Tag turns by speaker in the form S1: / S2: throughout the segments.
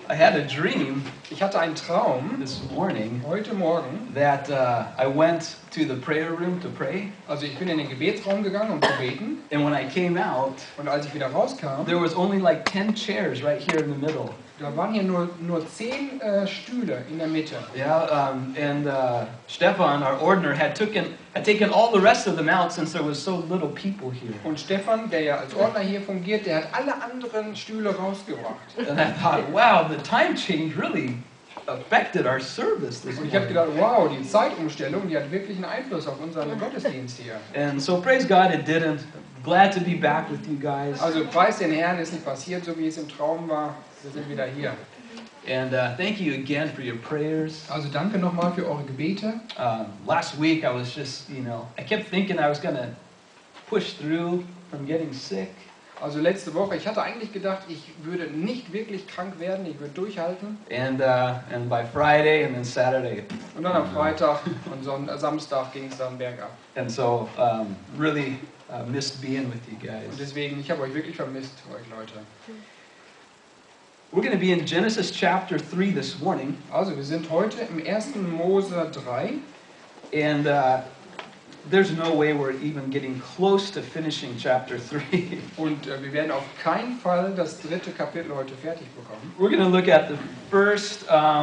S1: I had a dream
S2: Ich hatte einen Traum
S1: this morning
S2: heute Morgen.
S1: that I went to the prayer room to pray,
S2: Also ich bin in den Gebetsraum gegangen, um zu beten.
S1: and when I came out,
S2: Und als ich wieder rauskam,
S1: there was only like 10 chairs right here in the middle.
S2: da waren hier nur 10 Stühle in der Mitte.
S1: Yeah, and Stefan, our ordiner, had taken all the rest of them out since there was so little people here.
S2: Und Stefan, der ja als Ordner hier fungiert, der hat alle anderen Stühle rausgebracht.
S1: And I thought, wow, the time change really affected our service this
S2: Und ich habe
S1: morning.
S2: gedacht, wow, die Zeitumstellung, die hat wirklich einen Einfluss auf unseren Gottesdienst hier.
S1: And so praise God it didn't. Glad to be back with you guys.
S2: Also preis den Herrn, ist nicht passiert, so wie es im Traum war. Wir sind wieder hier.
S1: And thank you again for your prayers.
S2: Also danke nochmal für eure Gebete.
S1: Last week I was just, I kept thinking I was going to push through from getting sick.
S2: Also letzte Woche, ich hatte eigentlich gedacht, ich würde nicht wirklich krank werden, ich würde durchhalten.
S1: And by Friday and then Saturday.
S2: Und dann am Freitag und Samstag ging es dann bergab.
S1: And so really missed being with you
S2: Und
S1: guys.
S2: deswegen, ich habe euch wirklich vermisst, euch Leute.
S1: We're going to be in Genesis chapter 3 this morning.
S2: Also wir sind heute im 1. Mose 3.
S1: And there's no way we're even getting close to finishing chapter 3.
S2: Und wir werden auf keinen Fall das 3. Kapitel heute fertig bekommen.
S1: We're going to look at the first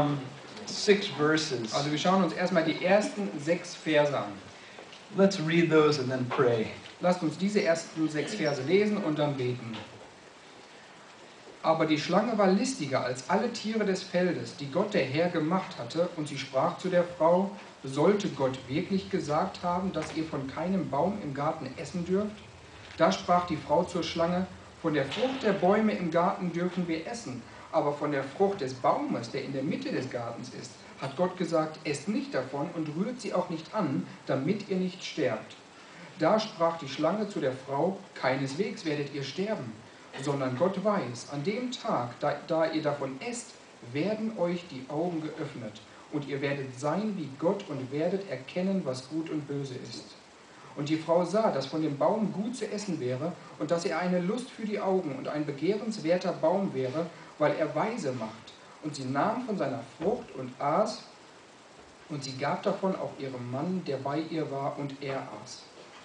S1: 6 verses.
S2: Also wir schauen uns erstmal die ersten 6 Verse an.
S1: Let's read those and then pray.
S2: Lasst uns diese ersten 6 Verse lesen und dann beten. Aber die Schlange war listiger als alle Tiere des Feldes, die Gott der Herr gemacht hatte, und sie sprach zu der Frau: Sollte Gott wirklich gesagt haben, dass ihr von keinem Baum im Garten essen dürft? Da sprach die Frau zur Schlange: Von der Frucht der Bäume im Garten dürfen wir essen, aber von der Frucht des Baumes, der in der Mitte des Gartens ist, hat Gott gesagt: Esst nicht davon und rührt sie auch nicht an, damit ihr nicht sterbt. Da sprach die Schlange zu der Frau: Keineswegs werdet ihr sterben, sondern Gott weiß, an dem Tag, da ihr davon esst, werden euch die Augen geöffnet, und ihr werdet sein wie Gott und werdet erkennen, was gut und böse ist. Und die Frau sah, dass von dem Baum gut zu essen wäre, und dass er eine Lust für die Augen und ein begehrenswerter Baum wäre, weil er weise macht. Und sie nahm von seiner Frucht und aß, und sie gab davon auch ihrem Mann, der bei ihr war, und er aß.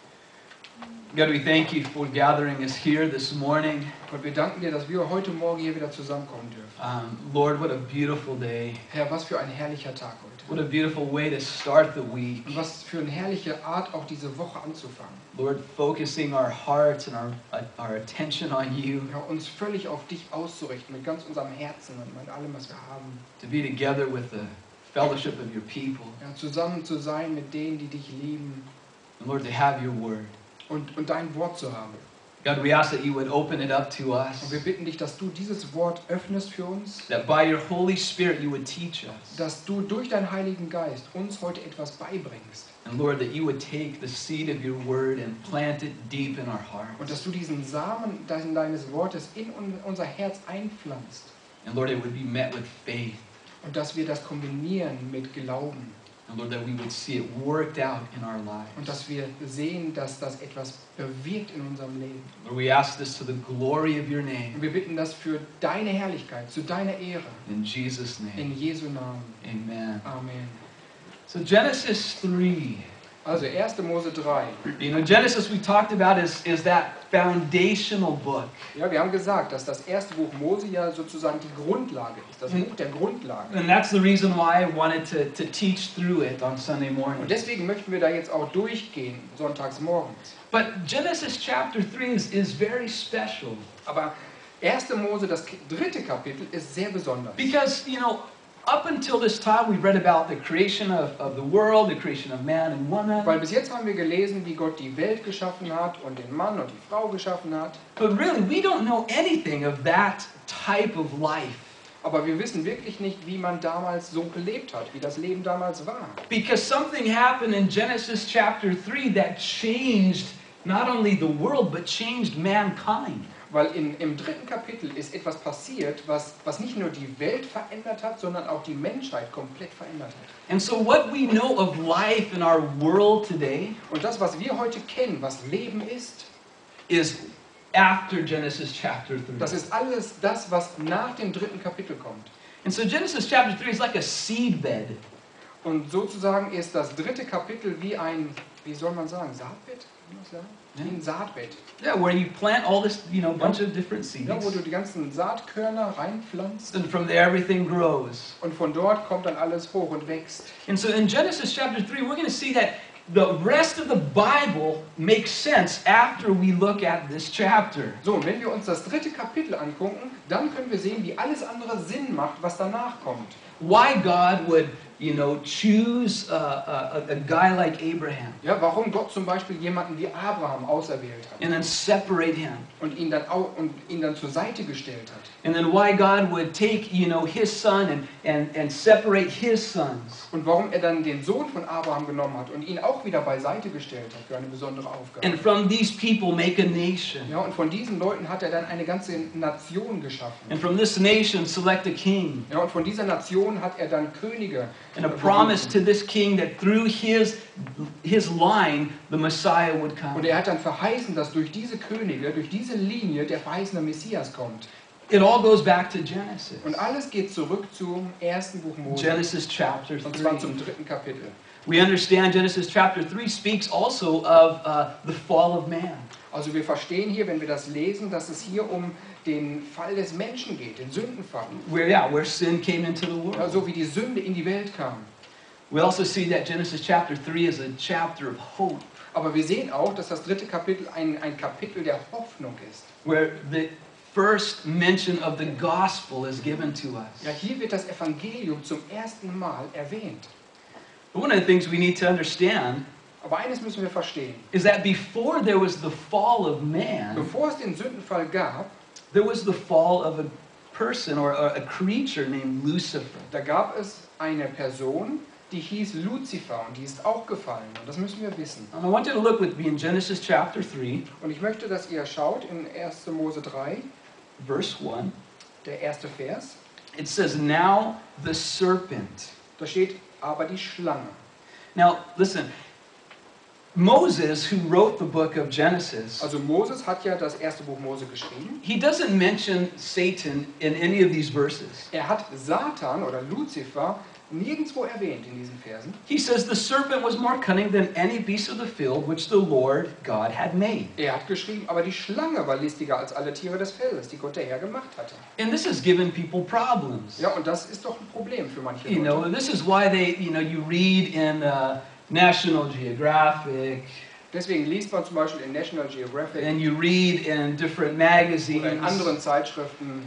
S1: God, we thank you for gathering us here this morning.
S2: Gott, wir danken dir, dass wir heute Morgen hier wieder zusammenkommen dürfen.
S1: Lord, what a beautiful day.
S2: Herr, was für ein herrlicher Tag heute.
S1: What a beautiful way to start the week.
S2: Und was für eine herrliche Art, auch diese Woche anzufangen.
S1: Lord, focusing our hearts and our attention on you.
S2: Ja, uns völlig auf dich auszurichten, mit ganz unserem Herzen und mit allem, was wir haben.
S1: To be together with the fellowship of your people.
S2: Ja, zusammen zu sein mit denen, die dich lieben.
S1: And Lord, to have your word.
S2: Und dein Wort zu haben.
S1: God, we ask that you would open it up to us.
S2: Und wir bitten dich, dass du dieses Wort öffnest für uns.
S1: That by your Holy Spirit you would teach us.
S2: Dass du durch deinen Heiligen Geist uns heute etwas beibringst.
S1: And Lord, that you would take the seed of your word and plant it deep in our hearts.
S2: Und dass du diesen Samen deines Wortes in unser Herz einpflanzt.
S1: And Lord, it would be met with faith.
S2: Und dass wir das kombinieren mit Glauben.
S1: And Lord, that we would see it worked out in our lives.
S2: Und dass wir sehen, dass das etwas bewirkt in unserem Leben.
S1: Lord, we ask this to the glory of your name.
S2: Und wir bitten das für deine Herrlichkeit, zu deiner Ehre.
S1: In Jesus' name.
S2: In Jesu Namen.
S1: Amen.
S2: Amen.
S1: So Genesis 3.
S2: Also 1. Mose 3.
S1: Genesis we talked about is that foundational book.
S2: Ja, wir haben gesagt, dass das erste Buch Mose ja sozusagen die Grundlage ist, das Buch der Grundlagen.
S1: And that's the reason why I wanted to teach through it on Sunday morning.
S2: Und deswegen möchten wir da jetzt auch durchgehen, sonntags morgens.
S1: But Genesis chapter 3 is very special.
S2: Aber 1. Mose, das 3. Kapitel, ist sehr besonders.
S1: Because, up until this time we've read about the creation of the world, the creation of man and woman.
S2: Weil bis jetzt haben wir gelesen, wie Gott die Welt geschaffen hat und den Mann und die Frau geschaffen hat.
S1: But really, we don't know anything of that type of life.
S2: Aber wir wissen wirklich nicht, wie man damals so gelebt hat, wie das Leben damals war.
S1: Because something happened in Genesis chapter 3 that changed not only the world, but changed mankind.
S2: Weil im 3. Kapitel ist etwas passiert, was nicht nur die Welt verändert hat, sondern auch die Menschheit komplett verändert hat.
S1: And so what we know of life in our world today
S2: Und das, was wir heute kennen, was Leben ist,
S1: is after Genesis chapter 3.
S2: das ist alles das, was nach dem 3. Kapitel kommt.
S1: And so Genesis chapter 3 is like a seedbed.
S2: Und sozusagen ist das dritte Kapitel wie ein, wie soll man sagen, Saatbett? Kann man das sagen? Wie ein Saatbett.
S1: Yeah, where you plant all this, bunch of different seeds.
S2: Ja, wo du die ganzen Saatkörner reinpflanzt.
S1: And from there everything grows.
S2: Und von dort kommt dann alles hoch und wächst.
S1: And so in Genesis chapter 3, we're going to see that the rest of the Bible makes sense after we look at this chapter.
S2: So, und wenn wir uns das dritte Kapitel angucken, dann können wir sehen, wie alles andere Sinn macht, was danach kommt.
S1: Why God would, choose a guy like Abraham
S2: Ja, warum Gott zum Beispiel jemanden wie Abraham auserwählt hat
S1: and then separate him.
S2: und ihn dann zur Seite gestellt hat.
S1: And then why God would take, his son and separate his sons.
S2: Und warum er dann den Sohn von Abraham genommen hat und ihn auch wieder beiseite gestellt hat für eine besondere Aufgabe.
S1: And from these people make a nation.
S2: Ja, und von diesen Leuten hat er dann eine ganze Nation geschaffen.
S1: And from this nation select a king.
S2: Ja, und von dieser Nation hat er dann Könige.
S1: And a promise to this king that through his line, the Messiah would come.
S2: Und er hat dann verheißen, dass durch diese Könige, durch diese Linie der verheißene Messias kommt.
S1: It all goes back to Genesis.
S2: Und alles geht zurück zum ersten Buch Mose.
S1: Genesis chapter
S2: Und zwar
S1: 3.
S2: zum dritten Kapitel.
S1: We understand Genesis chapter 3 speaks also of the fall of man.
S2: Also wir verstehen hier, wenn wir das lesen, dass es hier um den Fall des Menschen geht, den Sündenfall.
S1: Where sin came into the
S2: Ja,
S1: world.
S2: so wie die Sünde in die Welt kam.
S1: We also see that Genesis chapter 3 is a chapter of hope,
S2: Aber wir sehen auch, dass das dritte Kapitel ein Kapitel der Hoffnung ist.
S1: where the first mention of the gospel is given to us.
S2: Ja, hier wird das Evangelium zum ersten Mal erwähnt.
S1: But one of the things we need to understand
S2: Aber eines müssen wir verstehen.
S1: is that before there was the fall of man,
S2: Bevor es den Sündenfall gab,
S1: there was the fall of a person or a creature named Lucifer.
S2: da gab es eine Person, die hieß Luzifer und die ist auch gefallen. Und das müssen wir wissen.
S1: And I want you to look with me in Genesis chapter 3,
S2: Und ich möchte, dass ihr schaut in 1. Mose 3,
S1: verse 1.
S2: der erste Vers.
S1: It says, "Now the serpent."
S2: Da steht, aber die Schlange.
S1: Now, listen. Moses, who wrote the book of Genesis,
S2: Also Moses hat ja das erste Buch Mose geschrieben.
S1: he doesn't mention Satan in any of these verses.
S2: Er hat Satan oder Luzifer nirgendwo erwähnt in diesen Versen.
S1: He says the serpent was more cunning than any beast of the field which the Lord God had made.
S2: Er hat geschrieben, aber die Schlange war listiger als alle Tiere des Feldes, die Gott der Herr gemacht hatte.
S1: And this has given people problems.
S2: Ja, und das ist doch ein Problem für manche
S1: You know,
S2: Leute.
S1: this is why you read in National Geographic,
S2: Deswegen liest man zum Beispiel in National Geographic
S1: and you read in different
S2: oder in
S1: magazines,
S2: anderen Zeitschriften,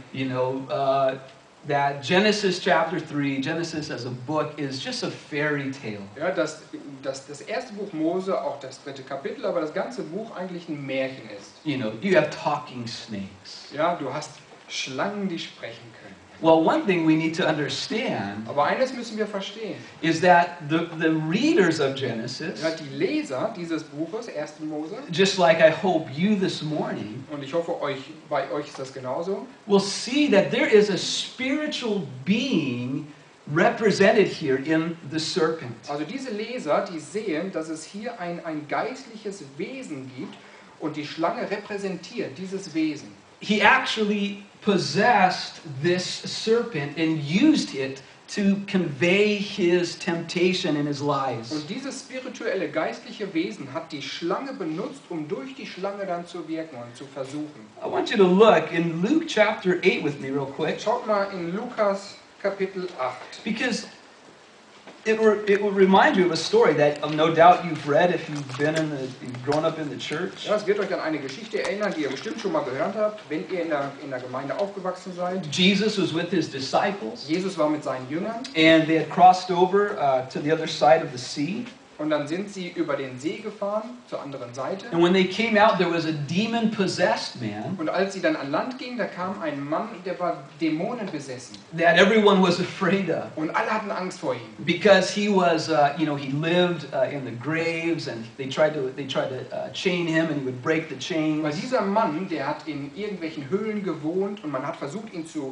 S1: that Genesis chapter 3, Genesis as a book, is just a fairy tale.
S2: ja, dass das erste Buch Mose, auch das dritte Kapitel, aber das ganze Buch eigentlich ein Märchen ist.
S1: You have talking snakes.
S2: Ja, du hast Schlangen, die sprechen können.
S1: Well, one thing we need to understand
S2: Aber eines müssen wir verstehen.
S1: is that the readers of Genesis,
S2: Ja, die Leser dieses Buches, 1. Mose,
S1: just like I hope you this morning,
S2: und ich hoffe, bei euch ist das genauso,
S1: will see that there is a spiritual being represented here in the serpent.
S2: also diese Leser, die sehen, dass es hier ein geistliches Wesen gibt und die Schlange repräsentiert dieses Wesen.
S1: He actually possessed this serpent and used it to convey his temptation and his lies.
S2: Und dieses spirituelle, geistliche Wesen hat die Schlange benutzt, um durch die Schlange dann zu wirken und zu versuchen.
S1: I want you to look in Luke chapter 8 with me real quick,
S2: Schaut mal in Lukas Kapitel 8.
S1: because it will remind you of a story that no doubt you've read if you've grown up in the church.
S2: Ja, es wird euch an eine Geschichte erinnern, die ihr bestimmt schon mal gehört habt, wenn ihr in der Gemeinde aufgewachsen seid.
S1: Jesus was with his disciples,
S2: Jesus war mit seinen Jüngern
S1: and they had crossed over to the other side of the sea.
S2: und dann sind sie über den See gefahren, zur anderen Seite.
S1: And when they came out, there was a demon-possessed man
S2: Und als sie dann an Land gingen, da kam ein Mann, der war Dämonen besessen.
S1: that everyone was afraid of.
S2: Und alle hatten Angst vor ihm.
S1: Because he was, he lived in the graves, and they tried to chain him, and he would break the
S2: Weil
S1: chains.
S2: dieser Mann, der hat in irgendwelchen Höhlen gewohnt und man hat versucht, ihn zu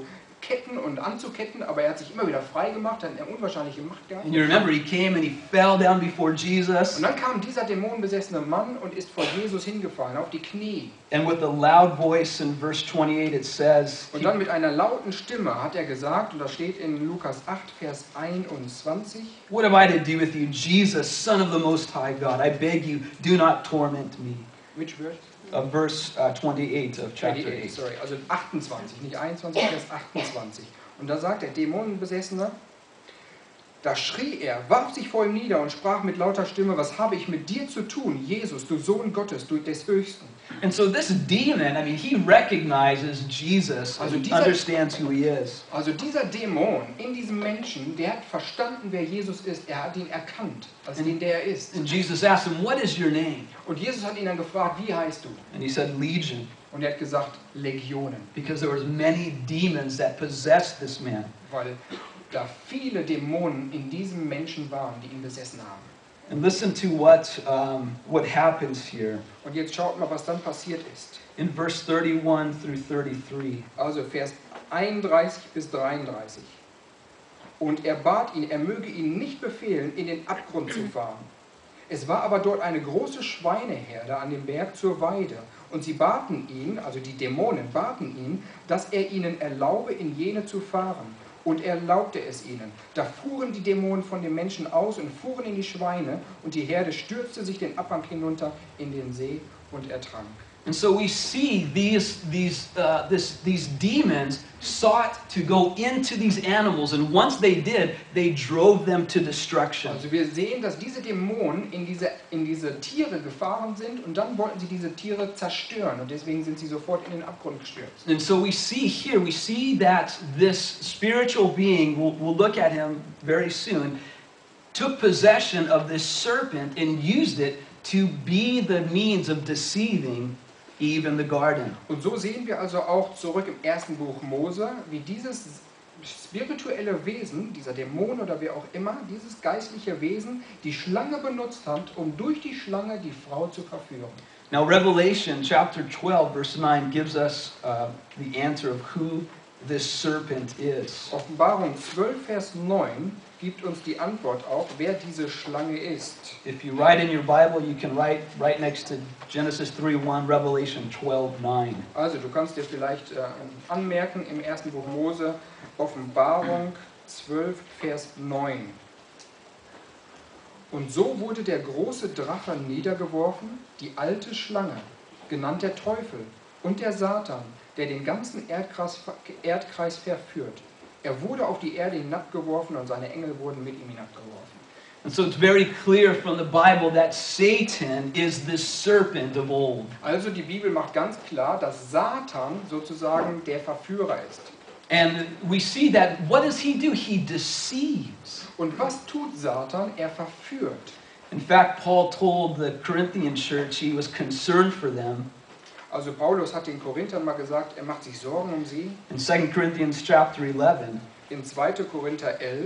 S2: abzuketten und anzuketten, aber er hat sich immer wieder frei gemacht, hat eine unwahrscheinliche Macht gehabt.
S1: And you remember, he came and he fell down before Jesus.
S2: Und dann kam dieser dämonenbesessene Mann und ist vor Jesus hingefallen, auf die Knie.
S1: And with a loud voice in verse 28 it says,
S2: Und dann mit einer lauten Stimme hat er gesagt, und das steht in Lukas 8, Vers 21,
S1: "What have I to do with you, Jesus, Son of the Most High God? I beg you, do not torment me."
S2: which verse?
S1: Verse 28 of chapter 8.
S2: Sorry, also 28, nicht 21, Vers 28. Und da sagt der Dämonenbesessene, da schrie er, warf sich vor ihm nieder und sprach mit lauter Stimme, was habe ich mit dir zu tun, Jesus, du Sohn Gottes, du des Höchsten.
S1: And so this demon, I mean, he recognizes Jesus
S2: Also
S1: and
S2: dieser-
S1: understands who he is.
S2: Also dieser Dämon in diesem Menschen, der hat verstanden, wer Jesus ist. Er hat ihn erkannt, als den, der er ist.
S1: And Jesus asked him, "What is your name?"
S2: Und Jesus hat ihn dann gefragt, wie heißt du?
S1: And he said, "Legion,"
S2: Und er hat gesagt, Legionen.
S1: because there was many demons that possessed this man.
S2: Weil da viele Dämonen in diesem Menschen waren, die ihn besessen haben.
S1: And listen to what happens here
S2: Und jetzt schaut mal, was dann passiert ist.
S1: in verse 31 through 33.
S2: Also Vers 31 bis 33. Und er bat ihn, er möge ihn nicht befehlen, in den Abgrund zu fahren. Es war aber dort eine große Schweineherde an dem Berg zur Weide. Und sie baten ihn, also die Dämonen baten ihn, dass er ihnen erlaube, in jene zu fahren. Und er erlaubte es ihnen. Da fuhren die Dämonen von den Menschen aus und fuhren in die Schweine. Und die Herde stürzte sich den Abhang hinunter in den See und ertrank.
S1: And so we see these demons sought to go into these animals, and once they did, they drove them to destruction.
S2: Also wir sehen, dass diese Dämonen in diese Tiere gefahren sind und dann wollten sie diese Tiere zerstören und deswegen sind sie sofort in den Abgrund gestürzt.
S1: And so we see that this spiritual being, we'll look at him very soon, took possession of this serpent and used it to be the means of deceiving Eve in the garden.
S2: Und so sehen wir also auch zurück im ersten Buch Mose, wie dieses spirituelle Wesen, dieser Dämon oder wer auch immer, dieses geistliche Wesen, die Schlange benutzt hat, um durch die Schlange die Frau zu verführen.
S1: Now Revelation chapter 12 verse 9 gives us the answer of who this serpent is.
S2: Offenbarung 12, Vers 9 gibt uns die Antwort auch, wer diese Schlange ist.
S1: If you write in your Bible, you can write right next to Genesis 3:1, Revelation 12:9.
S2: Also du kannst dir vielleicht anmerken im ersten Buch Mose, Offenbarung 12, Vers 9. Und so wurde der große Drache niedergeworfen, die alte Schlange, genannt der Teufel und der Satan, der den ganzen Erdkreis verführt. Er wurde auf die Erde hinabgeworfen und seine Engel wurden mit ihm hinabgeworfen.
S1: And so it's very clear from the Bible that Satan is this serpent of old.
S2: Also die Bibel macht ganz klar, dass Satan sozusagen der Verführer ist.
S1: And we see that, what does he do? He deceives.
S2: Und was tut Satan? Er verführt.
S1: In fact, Paul told the Corinthian church he was concerned for them.
S2: Also Paulus hat den Korinthern mal gesagt, er macht sich Sorgen um sie.
S1: In 2 Corinthians chapter 11,
S2: In 2. Korinther 11,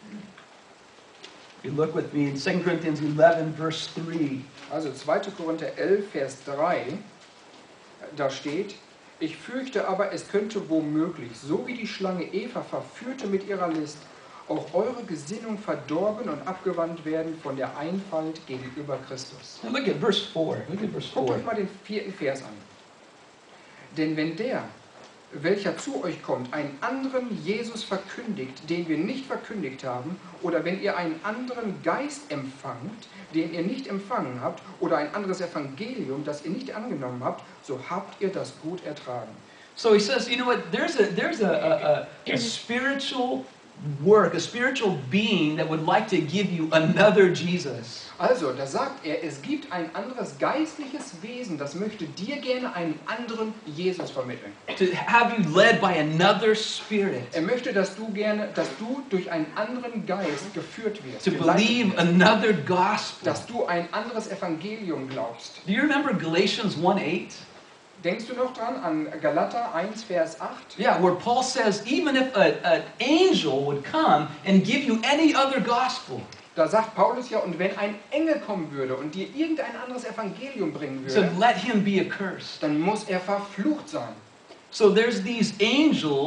S1: if you look with me in 2 Corinthians 11 verse 3.
S2: also 2. Korinther 11, Vers 3, da steht, ich fürchte aber, es könnte womöglich, so wie die Schlange Eva verführte mit ihrer List, auch eure Gesinnung verdorben und abgewandt werden von der Einfalt gegenüber Christus.
S1: Now look at verse 4. Look at verse
S2: Guckt
S1: 4.
S2: euch mal den 4. Vers an. Denn wenn der, welcher zu euch kommt, einen anderen Jesus verkündigt, den wir nicht verkündigt haben, oder wenn ihr einen anderen Geist empfangt, den ihr nicht empfangen habt, oder ein anderes Evangelium, das ihr nicht angenommen habt, so habt ihr das gut ertragen.
S1: So he says, you know what, there's a spiritual work, a spiritual being that would like to give you another Jesus.
S2: Also, da sagt er, es gibt ein anderes geistliches Wesen, das möchte dir gerne einen anderen Jesus vermitteln.
S1: To have you led by another spirit.
S2: Er möchte, dass du durch einen anderen Geist geführt wirst.
S1: To
S2: geleitet
S1: believe
S2: wirst.
S1: another gospel.
S2: Dass du ein anderes Evangelium glaubst.
S1: Do you remember Galatians 1:8?
S2: Denkst du noch dran an Galater 1, Vers 8?
S1: Yeah, where Paul says, even if an angel would come and give you any other gospel,
S2: Da sagt Paulus ja, und wenn ein Engel kommen würde und dir irgendein anderes Evangelium bringen
S1: so
S2: würde,
S1: let him be accursed.
S2: dann muss er verflucht sein.
S1: So there's these angels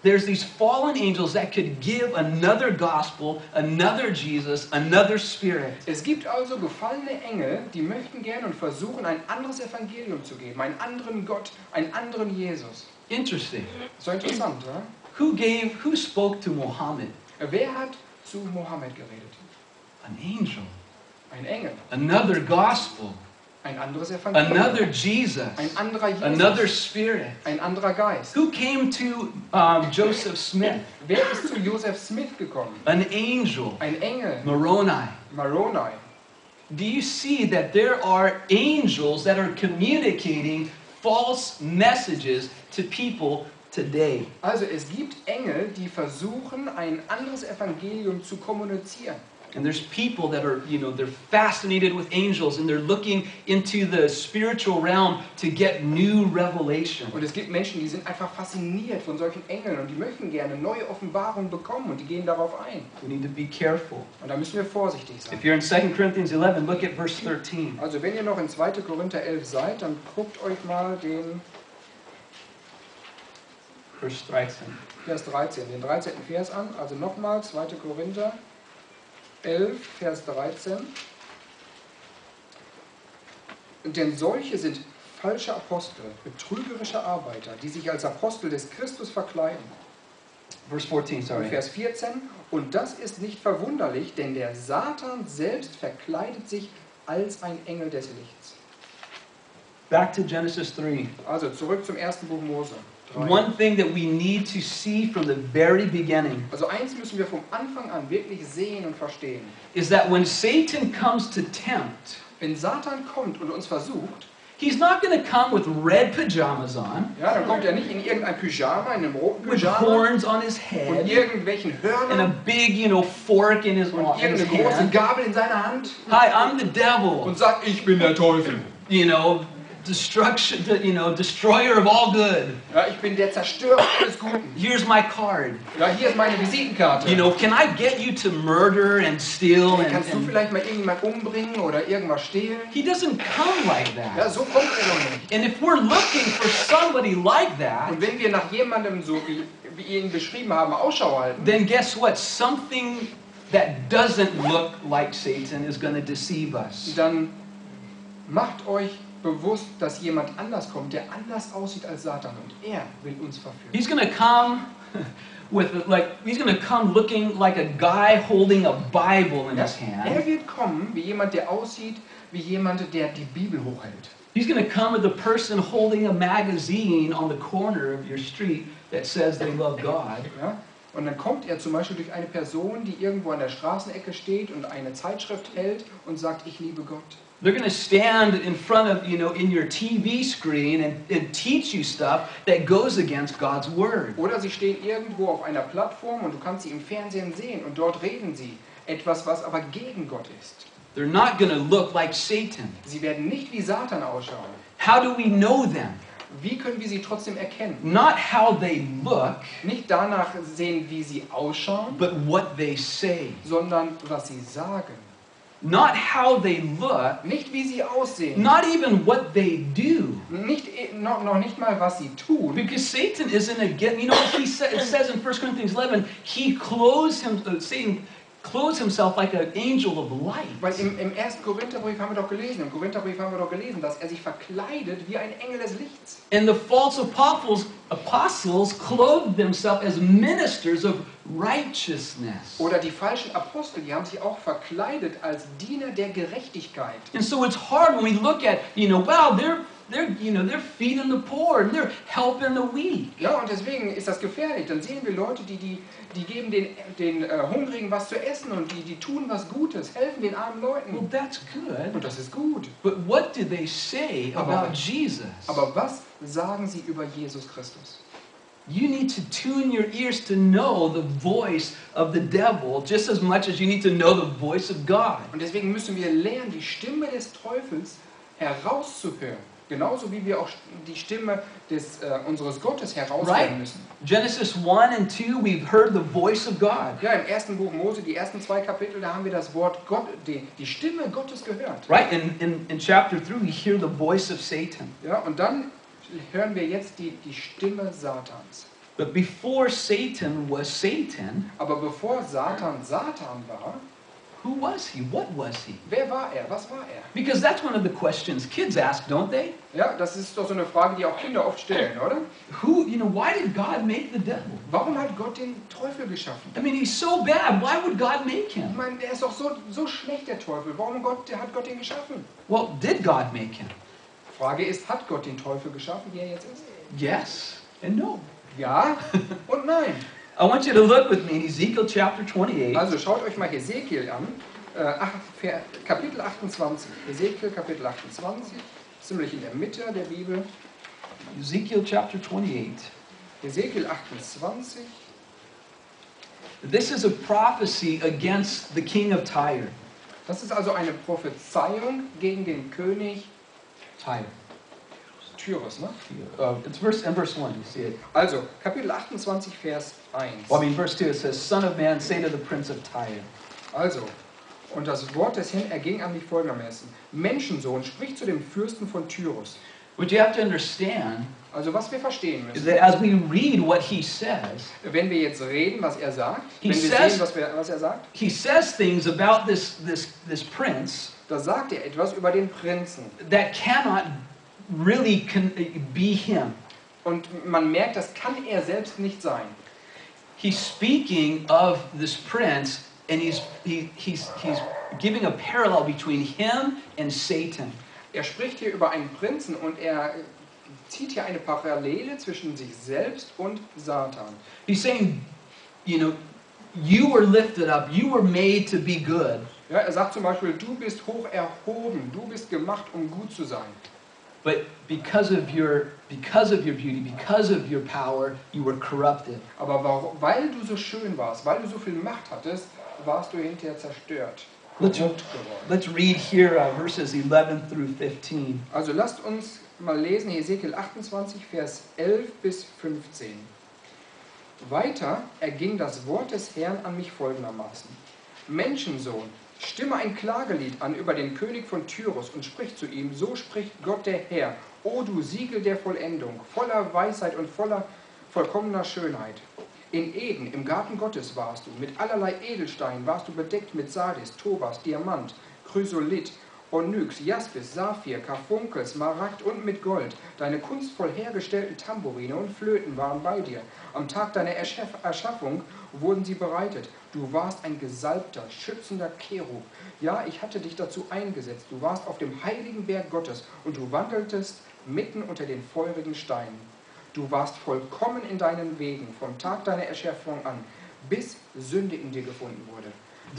S1: there's these fallen angels that could give another gospel, another Jesus, another spirit.
S2: Es gibt also gefallene Engel, die möchten gerne und versuchen, ein anderes Evangelium zu geben, einen anderen Gott, einen anderen Jesus.
S1: Interesting.
S2: So interessant, ja?
S1: Who spoke to Muhammad?
S2: Wer hat zu Mohammed geredet?
S1: An angel.
S2: Ein Engel.
S1: Another gospel.
S2: Ein anderes Evangelium.
S1: Another Jesus.
S2: Ein anderer Jesus.
S1: Another spirit.
S2: Ein anderer Geist.
S1: Who came to Joseph Smith?
S2: Wer ist zu Joseph Smith gekommen?
S1: An angel.
S2: Ein Engel.
S1: Moroni.
S2: Moroni.
S1: Do you see that there are angels that are communicating false messages to people today?
S2: Also es gibt Engel, die versuchen, ein anderes Evangelium zu kommunizieren.
S1: And there's people that are, they're fascinated with angels and they're looking into the spiritual realm to get new revelation.
S2: Und es gibt Menschen, die sind einfach fasziniert von solchen Engeln und die möchten gerne neue Offenbarungen bekommen und die gehen darauf ein.
S1: We need to be careful.
S2: Und da müssen wir vorsichtig sein.
S1: If you're in 2 Corinthians 11, look at verse 13.
S2: Also wenn ihr noch in 2. Korinther 11 seid, dann guckt euch mal den
S1: Verse 13.
S2: Vers 13, den 13. Vers an. Also nochmal 2. Korinther 11, Vers 13. Denn solche sind falsche Apostel, betrügerische Arbeiter, die sich als Apostel des Christus verkleiden.
S1: Verse 14,
S2: Und
S1: sorry.
S2: Vers 14. Und das ist nicht verwunderlich, denn der Satan selbst verkleidet sich als ein Engel des Lichts.
S1: Back to Genesis 3.
S2: Also zurück zum ersten Buch Mose. 3.
S1: One thing that we need to see from the very beginning
S2: Also eins müssen wir vom Anfang an wirklich sehen und verstehen.
S1: is that when Satan comes to tempt,
S2: Wenn Satan kommt und uns versucht,
S1: he's not going to come with red pajamas on,
S2: ja, dann kommt er nicht in irgendein Pyjama, in einem roten
S1: with
S2: Pyjama
S1: horns on his
S2: und
S1: head,
S2: irgendwelchen
S1: and a
S2: Hörnern
S1: big, fork in his
S2: und
S1: in his
S2: irgendeine große
S1: hand.
S2: Gabel in seiner Hand
S1: Hi, I'm the devil.
S2: und sagt, ich bin der Teufel.
S1: Destruction, destroyer of all good.
S2: Ja, ich bin der Zerstörer alles Guten.
S1: Here's my card.
S2: Ja, hier ist meine Visitenkarte.
S1: Can I get you to murder and steal?
S2: Kannst du vielleicht mal irgendjemand umbringen oder irgendwas stehlen?
S1: He doesn't come like
S2: Ja,
S1: that.
S2: so kommt er noch nicht.
S1: And if we're looking for somebody like that,
S2: Und wenn wir nach jemandem, so wie wir ihn beschrieben haben, Ausschau halten,
S1: then guess what? Something that doesn't look like Satan is going to deceive us.
S2: dann macht euch bewusst, dass jemand anders kommt, der anders aussieht als Satan und er will uns verführen.
S1: He's going to come he's going to come looking like a guy holding a Bible in
S2: Ja,
S1: his hand.
S2: er wird kommen wie jemand, der aussieht wie jemand, der die Bibel hochhält.
S1: He's going to come with a person holding a magazine on the corner of your street that says they love God.
S2: Ja? Und dann kommt er zum Beispiel durch eine Person, die irgendwo an der Straßenecke steht und eine Zeitschrift hält und sagt, ich liebe Gott.
S1: They're going to stand in front of, in your TV screen and teach you stuff that goes against God's word.
S2: Oder sie stehen irgendwo auf einer Plattform und du kannst sie im Fernsehen sehen und dort reden sie etwas, was aber gegen Gott ist.
S1: They're not going to look like Satan.
S2: Sie werden nicht wie Satan ausschauen.
S1: How do we know them?
S2: Wie können wir sie trotzdem erkennen?
S1: Not how they look,
S2: Nicht danach sehen, wie sie ausschauen,
S1: but what they say.
S2: sondern was sie sagen.
S1: Not how they look,
S2: Nicht wie sie aussehen.
S1: not even what they do.
S2: Noch nicht mal, was sie tun.
S1: Because Satan isn't it says in 1 Corinthians 11, Satan clothes himself like an angel of light.
S2: Weil im 1. Korintherbrief haben wir doch gelesen, dass er sich verkleidet wie ein Engel des Lichts.
S1: And the false apostles clothed themselves as ministers of righteousness.
S2: Oder die falschen Apostel, die haben sich auch verkleidet als Diener der Gerechtigkeit.
S1: And so it's hard when we look at, wow, they're feeding the poor and they're helping the weak.
S2: Ja, und deswegen ist das gefährlich. Dann sehen wir Leute, die geben den Hungrigen was zu essen und die tun was Gutes, helfen den armen
S1: Well,
S2: Leuten.
S1: that's good.
S2: Und das ist gut.
S1: But what do they say about Jesus?
S2: Aber was sagen sie über Jesus Christus?
S1: You need to tune your ears to know the voice of the devil just as much as you need to know the voice of God.
S2: Und deswegen müssen wir lernen, die Stimme des Teufels herauszuhören. Genauso wie wir auch die Stimme unseres Gottes heraushören
S1: Right?
S2: müssen.
S1: Genesis 1 and 2, we've heard the voice of God.
S2: Ja, im ersten Buch Mose, die ersten 2 Kapitel, da haben wir das Wort Gott, die Stimme Gottes gehört.
S1: Right? In chapter 3, we hear the voice of Satan.
S2: Ja, und dann hören wir jetzt die Stimme Satans.
S1: But before Satan was Satan,
S2: Aber bevor Satan Satan war,
S1: who was he? What was he?
S2: wer war er? Was war er?
S1: Because that's one of the questions kids ask, don't they?
S2: Ja, das ist doch so eine Frage, die auch Kinder oft stellen, oder?
S1: Why did God make the devil?
S2: Warum hat Gott den Teufel geschaffen?
S1: I mean, he's so bad. Why would God make
S2: Ich
S1: him?
S2: meine, der ist doch so schlecht, der Teufel. Warum hat Gott ihn geschaffen?
S1: Well, did God make him?
S2: Frage ist, hat Gott den Teufel geschaffen, wie er jetzt ist?
S1: Yes and no.
S2: Ja und nein.
S1: I want you to look with me in Ezekiel chapter 28.
S2: Also schaut euch mal Hesekiel an, Kapitel 28. Hesekiel Kapitel 28, ziemlich in der Mitte der Bibel.
S1: Ezekiel chapter 28.
S2: Hesekiel 28.
S1: This is a prophecy against the king of Tyre.
S2: Das ist also eine Prophezeiung gegen den König
S1: Tyre.
S2: Tyrus, ne?
S1: It's in verse 1, you see it.
S2: Also, Kapitel 28, Vers 1.
S1: Well, I mean, verse 2, it says, Son of man, say to the prince of Tyre.
S2: Also, und das Wort des Herrn erging an mich folgendermaßen. Menschensohn, sprich zu dem Fürsten von Tyrus.
S1: What you have to understand
S2: Also, was wir verstehen
S1: is
S2: müssen,
S1: that as we read what he says,
S2: wenn wir jetzt reden, was er sagt,
S1: He
S2: wenn wir
S1: says-
S2: sehen, was er sagt,
S1: he says things about this prince
S2: da sagt er etwas über den Prinzen.
S1: that cannot really be him.
S2: Und man merkt, das kann er selbst nicht sein.
S1: He's speaking of this prince, and he's giving a parallel between him and Satan.
S2: Er spricht hier über einen Prinzen und er zieht hier eine Parallele zwischen sich selbst und Satan.
S1: He's saying, you were lifted up, you were made to be good.
S2: Ja, er sagt zum Beispiel, du bist hoch erhoben, du bist gemacht, um gut zu sein.
S1: But because of your beauty, because of your power, you were corrupted.
S2: Aber weil du so schön warst, weil du so viel Macht hattest, warst du hinterher zerstört.
S1: Let's,
S2: Korrupt geworden.
S1: let's read here verses 11 through 15.
S2: Also lasst uns mal lesen, Hesekiel 28, Vers 11 bis 15. Weiter erging das Wort des Herrn an mich folgendermaßen. Menschensohn, stimme ein Klagelied an über den König von Tyrus und sprich zu ihm, so spricht Gott der Herr, o du Siegel der Vollendung, voller Weisheit und voller vollkommener Schönheit. In Eden, im Garten Gottes warst du, mit allerlei Edelsteinen warst du bedeckt mit Sardis, Tobas, Diamant, Chrysolit, Onyx, Jaspis, Saphir, Karfunkel, Smaragd und mit Gold. Deine kunstvoll hergestellten Tamburine und Flöten waren bei dir. Am Tag deiner Erschaffung wurden sie bereitet. Du warst ein gesalbter, schützender Cherub. Ja, ich hatte dich dazu eingesetzt. Du warst auf dem heiligen Berg Gottes und du wandeltest mitten unter den feurigen Steinen. Du warst vollkommen in deinen Wegen vom Tag deiner Erschaffung an, bis Sünde in dir gefunden wurde.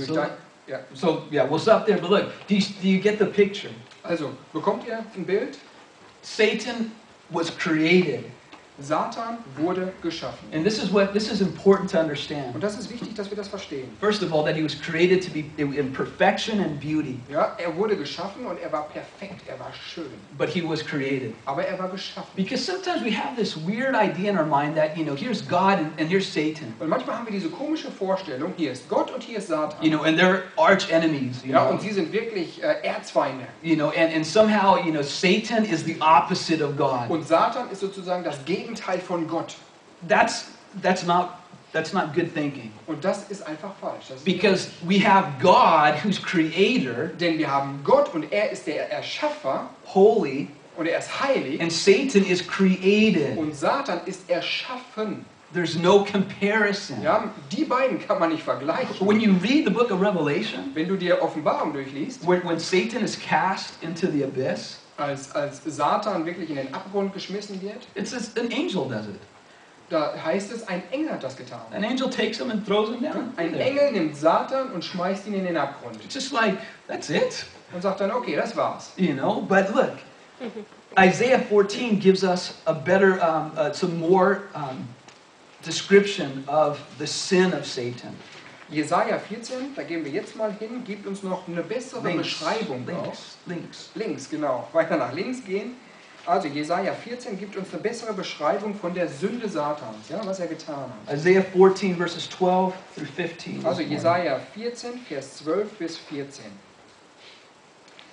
S1: So we'll stop there. But look, do you get the picture?
S2: Also, bekommt ihr ein Bild?
S1: Satan was created.
S2: Satan wurde geschaffen.
S1: And this is important to understand.
S2: Und das ist wichtig, dass wir das verstehen.
S1: First of all, that he was created to be in perfection and beauty.
S2: Ja, er wurde geschaffen und er war perfekt, er war schön.
S1: But he was created.
S2: Aber er war geschaffen.
S1: Because sometimes we have this weird idea in our mind that, here's God and here's Satan.
S2: Und manchmal haben wir diese komische Vorstellung, hier ist Gott und hier ist Satan.
S1: And they're arch enemies.
S2: Ja, und sie sind wirklich Erzfeinde.
S1: And somehow, Satan is the opposite of God.
S2: Und Satan ist sozusagen das Gegenteil von Gott.
S1: That's not good thinking.
S2: Und das ist einfach falsch. Das ist
S1: Because we have God who's creator,
S2: denn wir haben Gott und er ist der Erschaffer
S1: holy,
S2: und er ist heilig
S1: and Satan is created.
S2: und Satan ist erschaffen.
S1: There's no comparison.
S2: Ja, die beiden kann man nicht vergleichen.
S1: When you read the book of Revelation,
S2: Wenn du dir Offenbarung durchliest,
S1: when Satan is cast into the abyss,
S2: als Satan wirklich in den Abgrund geschmissen wird,
S1: it's an angel does it.
S2: da heißt es, ein Engel hat das getan.
S1: An angel takes him and throws him down.
S2: Ein Engel nimmt Satan und schmeißt ihn in den Abgrund
S1: It's just like, that's it.
S2: und sagt dann, okay, das war's.
S1: But look, Isaiah 14 gives us a better, some more description of the sin of Satan.
S2: Jesaja 14, da gehen wir jetzt mal hin, gibt uns noch eine bessere Beschreibung auch. Links, genau. Weiter nach links gehen. Also Jesaja 14 gibt uns eine bessere Beschreibung von der Sünde Satans, ja, was er getan hat.
S1: Isaiah 14 verses 12 through 15.
S2: Also Jesaja 14, Vers 12 bis 14.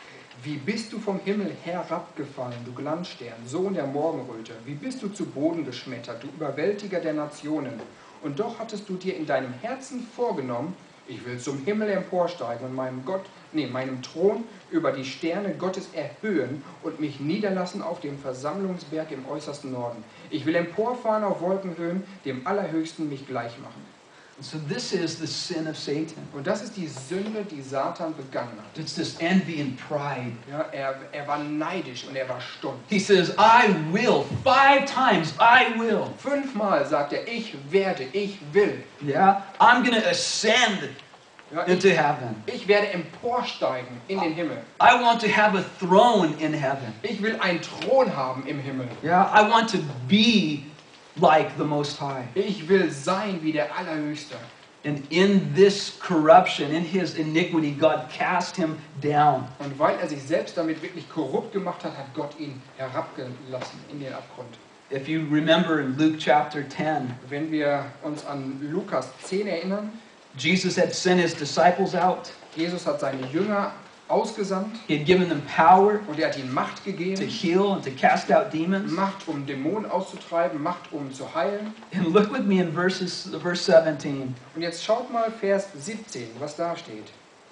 S2: Wie bist du vom Himmel herabgefallen, du Glanzstern, Sohn der Morgenröte? Wie bist du zu Boden geschmettert, du Überwältiger der Nationen? Und doch hattest du dir in deinem Herzen vorgenommen, ich will zum Himmel emporsteigen und meinem Thron über die Sterne Gottes erhöhen und mich niederlassen auf dem Versammlungsberg im äußersten Norden. Ich will emporfahren auf Wolkenhöhen, dem Allerhöchsten mich gleich machen.
S1: So this is the sin of Satan.
S2: Und das ist die Sünde, die Satan begangen hat.
S1: It's this envy and pride.
S2: Ja, er war neidisch und er war stolz.
S1: He says, I will. 5 times, I will.
S2: 5-mal sagt er, ich werde, ich will.
S1: Yeah? I'm going to ascend
S2: Ja,
S1: into heaven.
S2: ich werde emporsteigen in den Himmel.
S1: I want to have a throne in heaven.
S2: Ich will einen Thron haben im Himmel.
S1: Yeah? I want to be like the Most High.
S2: Ich will sein wie der Allerhöchste.
S1: And in this corruption, in his iniquity, God cast him down.
S2: Und weil er sich selbst damit wirklich korrupt gemacht hat, hat Gott ihn herabgelassen in den Abgrund.
S1: If you remember in Luke chapter 10,
S2: Wenn wir uns an Lukas 10 erinnern,
S1: Jesus had sent his disciples out.
S2: Jesus hat seine Jünger ausgesandt
S1: He had given them power
S2: und er hat ihnen Macht
S1: to
S2: gegeben.
S1: heal and to cast out demons.
S2: Macht, um Dämonen auszutreiben, Macht, um zu heilen.
S1: And look with me in verse 17.
S2: Und jetzt schaut mal Vers 17, was da steht.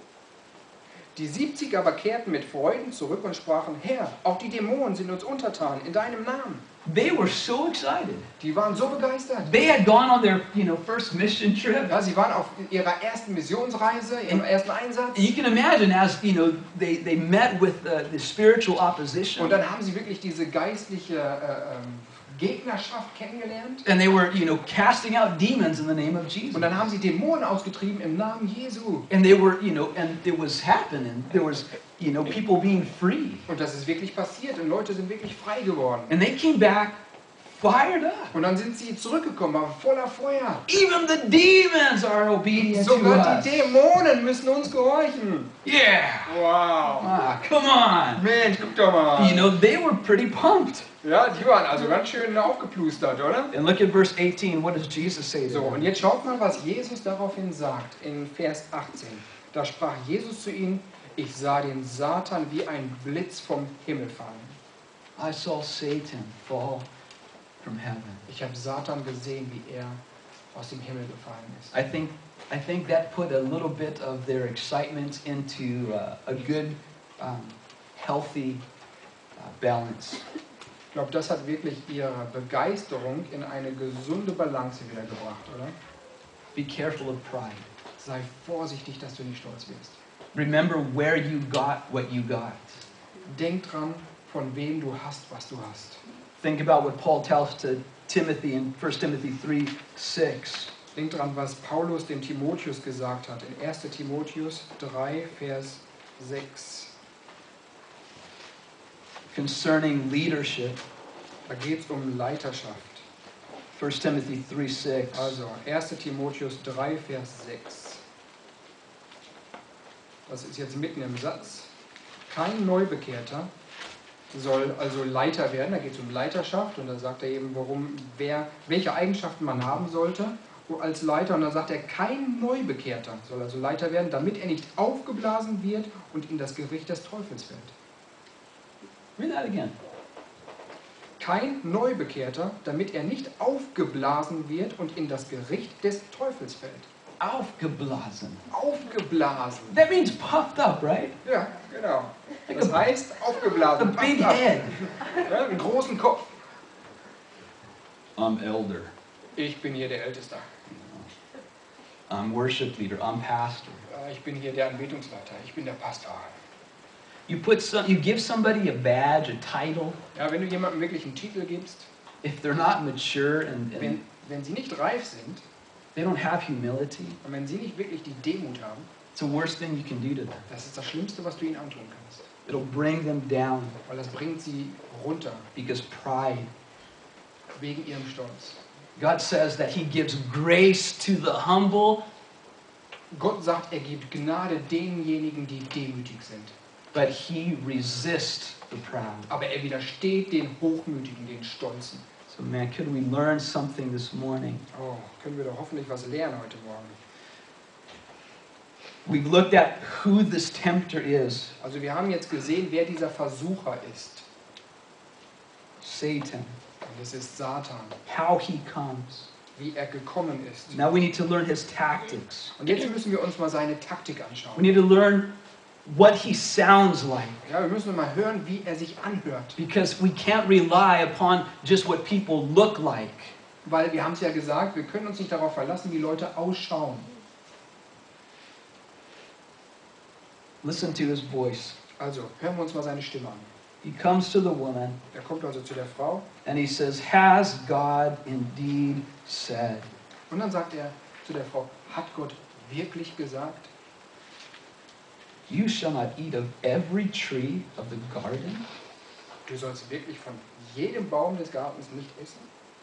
S2: Die 70 aber kehrten mit Freuden zurück und sprachen, Herr, auch die Dämonen sind uns untertan in deinem Namen.
S1: They were so excited.
S2: Die waren so begeistert.
S1: They had gone on their, first mission trip.
S2: Ja, sie waren auf ihrer ersten Missionsreise, ihrem ersten Einsatz.
S1: You can imagine as, they met with the spiritual opposition.
S2: Und dann haben sie wirklich diese geistliche Gegnerschaft kennengelernt.
S1: And they were, casting out demons in the name of Jesus.
S2: Und dann haben sie Dämonen ausgetrieben im Namen Jesu.
S1: And they were, and it was happening. There was, people being free.
S2: Und das ist wirklich passiert und Leute sind wirklich frei geworden.
S1: And they came back fired up.
S2: Und dann sind sie zurückgekommen, waren voller Feuer.
S1: Even the demons are obedient to
S2: Sogar
S1: us.
S2: die Dämonen müssen uns gehorchen.
S1: Yeah.
S2: Wow.
S1: Come on.
S2: Mensch, guck doch mal.
S1: They were pretty pumped.
S2: Ja, die waren also ganz schön aufgeplustert, oder?
S1: And look at verse 18. What does Jesus say to
S2: So,
S1: them?
S2: und jetzt schaut mal, was Jesus daraufhin sagt in Vers 18. Da sprach Jesus zu ihnen, ich sah den Satan wie ein Blitz vom Himmel fallen.
S1: I saw Satan fall from heaven.
S2: Ich habe Satan gesehen, wie er aus dem Himmel gefallen ist.
S1: I think that put a little bit of their excitement into a good, healthy balance.
S2: Ich glaube, das hat wirklich ihre Begeisterung in eine gesunde Balance wiedergebracht, oder?
S1: Be careful of pride.
S2: Sei vorsichtig, dass du nicht stolz wirst.
S1: Remember where you got what you got.
S2: Denk dran, von wem du hast, was du hast.
S1: Think about what Paul tells to Timothy in 1 Timothy 3:6.
S2: Denk dran, was Paulus dem Timotheus gesagt hat in 1. Timotheus 3, Vers 6.
S1: Concerning leadership,
S2: Da geht es um Leiterschaft.
S1: 1 Timothy 3:6.
S2: Also 1. Timotheus 3, Vers 6. Das ist jetzt mitten im Satz. Kein Neubekehrter soll also Leiter werden. Da geht es um Leiterschaft und da sagt er eben, welche Eigenschaften man haben sollte als Leiter. Und dann sagt er, kein Neubekehrter soll also Leiter werden, damit er nicht aufgeblasen wird und in das Gericht des Teufels fällt.
S1: Read that again.
S2: Kein Neubekehrter, damit er nicht aufgeblasen wird und in das Gericht des Teufels fällt.
S1: Aufgeblasen.
S2: Aufgeblasen.
S1: That means puffed up, right?
S2: Ja, genau. Das heißt
S1: A
S2: aufgeblasen.
S1: big
S2: puffed up.
S1: head.
S2: Ja, einen großen Kopf.
S1: I'm elder.
S2: Ich bin hier der Älteste.
S1: I'm worship leader. I'm pastor.
S2: Ich bin hier der Anbetungsleiter. Ich bin der Pastor.
S1: You give somebody a badge, a title.
S2: Ja, wenn du jemandem wirklich einen Titel gibst,
S1: If they're not mature and
S2: wenn sie nicht reif sind
S1: they don't have humility,
S2: und wenn sie nicht wirklich die Demut haben,
S1: it's the worst thing you can do to them.
S2: das ist das Schlimmste, was du ihnen antun kannst.
S1: It'll bring them down
S2: Weil das bringt sie runter,
S1: because pride.
S2: wegen ihrem Stolz.
S1: God says that He gives grace to the humble,
S2: Gott sagt, er gibt Gnade denjenigen, die demütig sind.
S1: but He resists the proud.
S2: Aber er widersteht den Hochmütigen, den Stolzen.
S1: So man, could we learn something this morning?
S2: Oh, können wir doch hoffentlich was lernen heute Morgen.
S1: We've looked at who this tempter is,
S2: Also wir haben jetzt gesehen, wer dieser Versucher ist.
S1: Satan,
S2: Und es ist Satan,
S1: how he comes.
S2: wie er gekommen ist.
S1: Now we need to learn his tactics.
S2: Und jetzt müssen wir uns mal seine Taktik
S1: We
S2: anschauen.
S1: need to learn what he sounds like,
S2: Ja, wir müssen mal hören, wie er sich anhört.
S1: because we can't rely upon just what people look like.
S2: Weil wir haben es ja gesagt, wir können uns nicht darauf verlassen, wie Leute ausschauen.
S1: Listen to his voice.
S2: Also, hören wir uns mal seine Stimme an.
S1: He comes to the woman
S2: Er kommt also zu der Frau
S1: and he says, "Has God indeed said?"
S2: und dann sagt er zu der Frau, hat Gott wirklich gesagt,
S1: You shall not eat of every tree of the garden?
S2: du sollst wirklich von jedem Baum des Gartens nicht essen?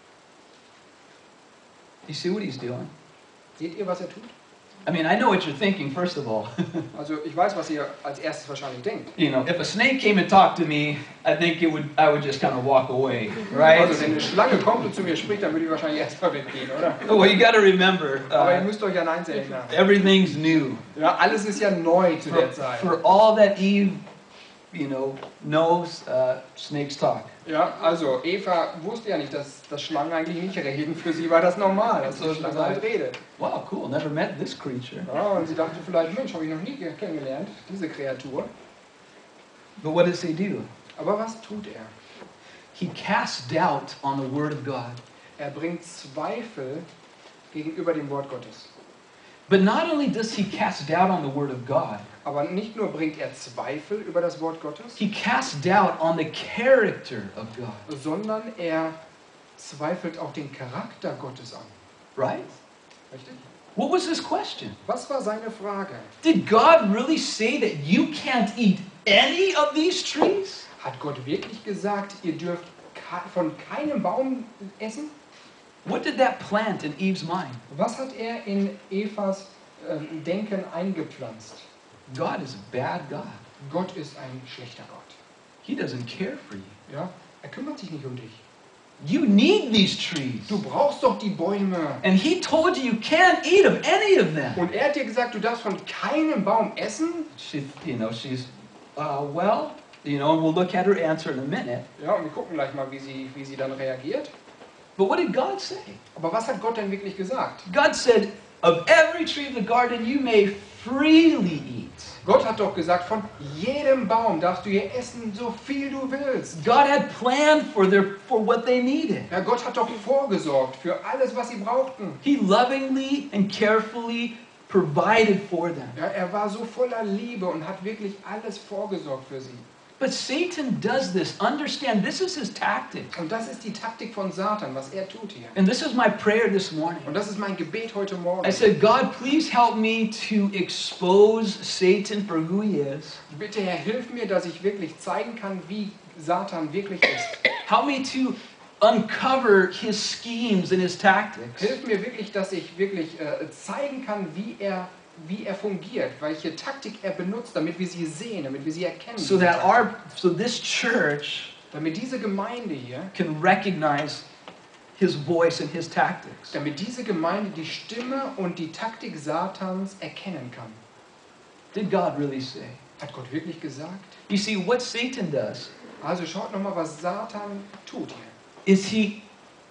S1: You see what he's doing?
S2: Seht ihr, was er tut?
S1: I mean, I know what you're thinking, first of all.
S2: Also ich weiß, was ihr als erstes wahrscheinlich denkt.
S1: You know, if a snake came and talked to me, I think I would just kind of walk away, right?
S2: Also wenn eine Schlange kommt und zu mir spricht, dann würde ich wahrscheinlich erstmal weggehen, oder?
S1: Well, you got to remember,
S2: Aber ihr müsst euch an eins erinnern.
S1: everything's new.
S2: Ja, alles ist ja neu zu
S1: For,
S2: der Zeit.
S1: for all that Eve, knows, snakes talk.
S2: Ja, also Eva wusste ja nicht, dass Schlangen eigentlich nicht reden. Für sie war das normal, dass die Schlange halt redet.
S1: Wow, cool. Never met this creature.
S2: Ja, und sie dachte vielleicht, Mensch, habe ich noch nie kennengelernt, diese Kreatur.
S1: But what does he do?
S2: Aber was tut er?
S1: He casts doubt on the word of God.
S2: Er bringt Zweifel gegenüber dem Wort Gottes.
S1: But not only does he cast doubt on the word of God,
S2: Aber nicht nur bringt er Zweifel über das Wort Gottes,
S1: he casts doubt on the character of God.
S2: sondern er zweifelt auch den Charakter Gottes an.
S1: Right?
S2: Richtig?
S1: What was his question?
S2: Was war seine Frage?
S1: Did God really say that you can't eat any of these trees?
S2: Hat Gott wirklich gesagt, ihr dürft von keinem Baum essen?
S1: What did that plant in Eve's mind?
S2: Was hat er in Evas Denken eingepflanzt?
S1: God is a bad God.
S2: Gott ist ein schlechter Gott.
S1: He doesn't care for you.
S2: Ja? Er kümmert sich nicht um dich.
S1: You need these trees.
S2: Du brauchst doch die Bäume.
S1: And he told you can't eat of any of them.
S2: Und er hat dir gesagt, du darfst von keinem Baum essen?
S1: She's, well, and we'll look at her answer in a minute.
S2: Ja, und wir gucken gleich mal, wie sie dann reagiert.
S1: But what did God say?
S2: Aber was hat Gott denn wirklich gesagt?
S1: God said, of every tree of the garden you may freely eat.
S2: Gott hat doch gesagt, von jedem Baum darfst du hier essen, so viel du willst.
S1: God had planned for what they needed.
S2: Ja, Gott hat doch vorgesorgt für alles, was sie brauchten.
S1: He lovingly and carefully provided for them.
S2: Ja, er war so voller Liebe und hat wirklich alles vorgesorgt für sie.
S1: But Satan does this. Understand, this is his tactic.
S2: Und das ist die Taktik von Satan, was er tut hier.
S1: And this is my prayer this morning.
S2: Und das ist mein Gebet heute Morgen.
S1: I said, God, please help me to expose Satan for who he is.
S2: Bitte, Herr, hilf mir, dass ich wirklich zeigen kann, wie Satan wirklich ist.
S1: Help me to uncover his schemes and his tactics.
S2: Hilf mir wirklich, dass ich wirklich zeigen kann, wie er fungiert, welche Taktik er benutzt, damit wir sie sehen, damit wir sie erkennen.
S1: So this church
S2: Damit diese Gemeinde hier,
S1: can recognize his voice and his tactics.
S2: damit diese Gemeinde die Stimme und die Taktik Satans erkennen kann.
S1: Did God really say?
S2: Hat Gott wirklich gesagt?
S1: You see, what Satan does
S2: Also schaut nochmal, was Satan tut hier.
S1: is he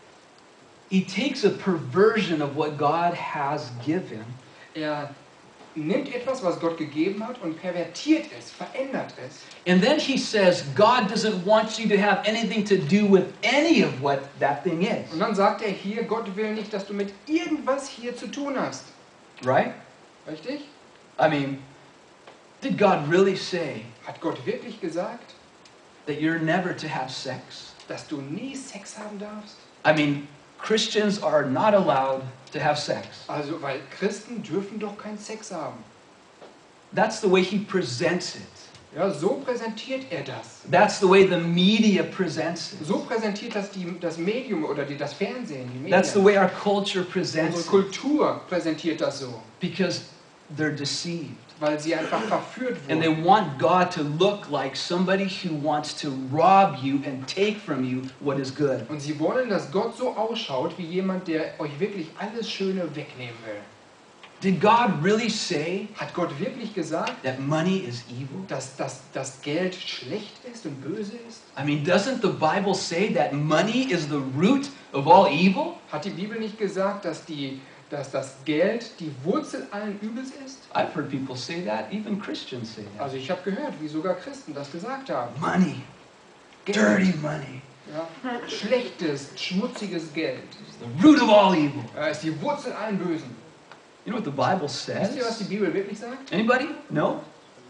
S1: takes a perversion of what God has given,
S2: Er nimmt etwas, was Gott gegeben hat, und pervertiert es, verändert es.
S1: and then he says God doesn't want you to have anything to do with any of what that thing is.
S2: Und dann sagt er hier, Gott will nicht, dass du mit irgendwas hier zu tun hast.
S1: Right?
S2: Richtig?
S1: I mean, did God really say
S2: Hat Gott wirklich gesagt,
S1: that you're never to have sex?
S2: dass du nie Sex haben darfst?
S1: I mean, Christians are not allowed to have sex.
S2: Also, weil Christen dürfen doch keinen Sex haben.
S1: That's the way he presents it.
S2: Ja, so präsentiert er das.
S1: That's the way the media presents it.
S2: So präsentiert das Medium oder das Fernsehen, die Medien.
S1: That's the way our culture presents
S2: Unsere
S1: it.
S2: Kultur präsentiert das so,
S1: Because they're deceived.
S2: weil sie einfach verführt
S1: And they
S2: wurden.
S1: want God to look like somebody who wants to rob you and take from you what is good.
S2: Und sie wollen, dass Gott so ausschaut wie jemand, der euch wirklich alles Schöne wegnehmen will.
S1: Did God really say
S2: Hat Gott wirklich gesagt,
S1: that money is evil?
S2: dass das Geld schlecht ist und böse ist?
S1: I mean, doesn't the Bible say that money is the root of all evil?
S2: Hat die Bibel nicht gesagt, dass das Geld die Wurzel allen Übels ist?
S1: I've heard people say that, even Christians say that.
S2: Also ich habe gehört, wie sogar Christen das gesagt haben.
S1: Money,
S2: Geld,
S1: dirty money,
S2: ja, schlechtes, schmutziges Geld
S1: is the root of all evil.
S2: ist die Wurzel allen Bösen.
S1: You know what the Bible
S2: Wisst ihr, was die
S1: says?
S2: Bibel wirklich sagt?
S1: Anybody? No?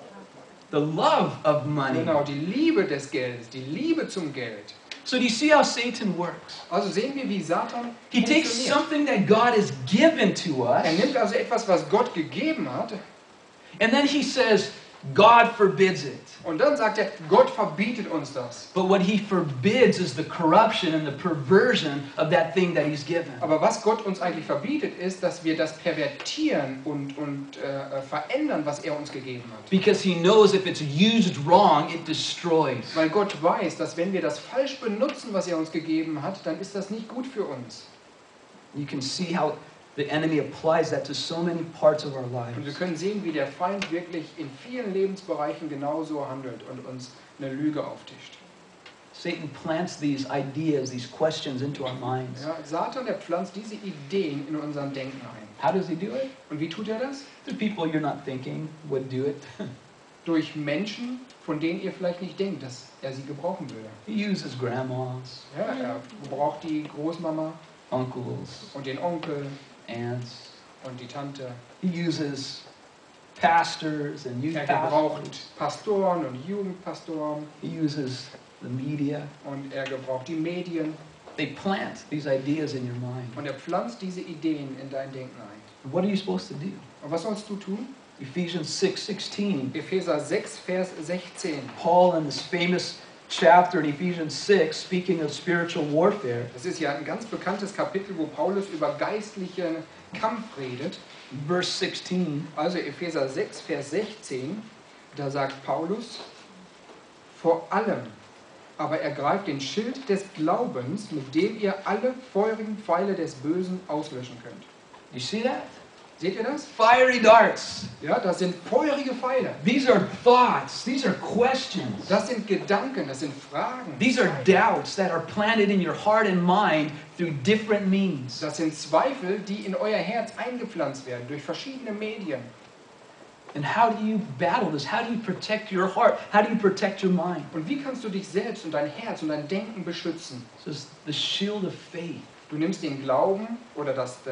S1: The love of money.
S2: Genau, die Liebe des Geldes, die Liebe zum Geld.
S1: So do you see how Satan works?
S2: Also sehen wir, wie Satan
S1: He takes
S2: funktioniert.
S1: something that God has given to us,
S2: Er nimmt also etwas, was Gott gegeben hat,
S1: and then he says, God forbids it.
S2: und dann sagt er, Gott verbietet uns das.
S1: But what he forbids is the corruption and the perversion of that thing that he's given.
S2: Aber was Gott uns eigentlich verbietet, ist, dass wir das pervertieren und verändern, was er uns gegeben hat.
S1: Because he knows if it's used wrong, it destroys.
S2: Weil Gott weiß, dass wenn wir das falsch benutzen, was er uns gegeben hat, dann ist das nicht gut für uns.
S1: You can see how the enemy applies that to so many parts of our
S2: Und wir
S1: lives.
S2: können sehen, wie der Feind wirklich in vielen Lebensbereichen genauso handelt und uns eine Lüge auftischt.
S1: Satan plants these ideas, these questions into our minds.
S2: Ja, Satan, der pflanzt diese Ideen in unserem Denken ein.
S1: How does he do it?
S2: Und wie tut er das?
S1: The people you're not thinking would do it.
S2: Durch Menschen, von denen ihr vielleicht nicht denkt, dass er sie gebrauchen würde.
S1: He uses grandmas,
S2: Ja, er gebraucht die Großmama
S1: uncles,
S2: und den Onkel
S1: aunts.
S2: und die Tante.
S1: He uses pastors and youth
S2: Er
S1: pastors.
S2: gebraucht Pastoren und Jugendpastoren
S1: He uses the media.
S2: und er gebraucht die Medien
S1: They plant these ideas in your mind.
S2: und er pflanzt diese Ideen in dein Denken ein.
S1: What are you supposed to do?
S2: Und was sollst du tun?
S1: Ephesians 6:16.
S2: Epheser 6, Vers 16.
S1: Paul in this famous chapter in Ephesians 6, speaking of spiritual warfare,
S2: Das ist ja ein ganz bekanntes Kapitel, wo Paulus über geistlichen Kampf redet.
S1: verse 16.
S2: Also Epheser 6, Vers 16, da sagt Paulus, vor allem aber ergreift den Schild des Glaubens, mit dem ihr alle feurigen Pfeile des Bösen auslöschen könnt.
S1: You see that?
S2: Seht ihr das?
S1: Fiery darts.
S2: Ja, das sind feurige Pfeile.
S1: These are thoughts. These are questions.
S2: Das sind Gedanken, das sind Fragen.
S1: These are doubts that are planted in your heart and mind through different means.
S2: Das sind Zweifel, die in euer Herz eingepflanzt werden durch verschiedene Medien.
S1: And how do you battle this? How do you protect your heart? How do you protect your mind?
S2: Und wie kannst du dich selbst und dein Herz und dein Denken beschützen?
S1: This is the shield of faith.
S2: Du nimmst den Glauben oder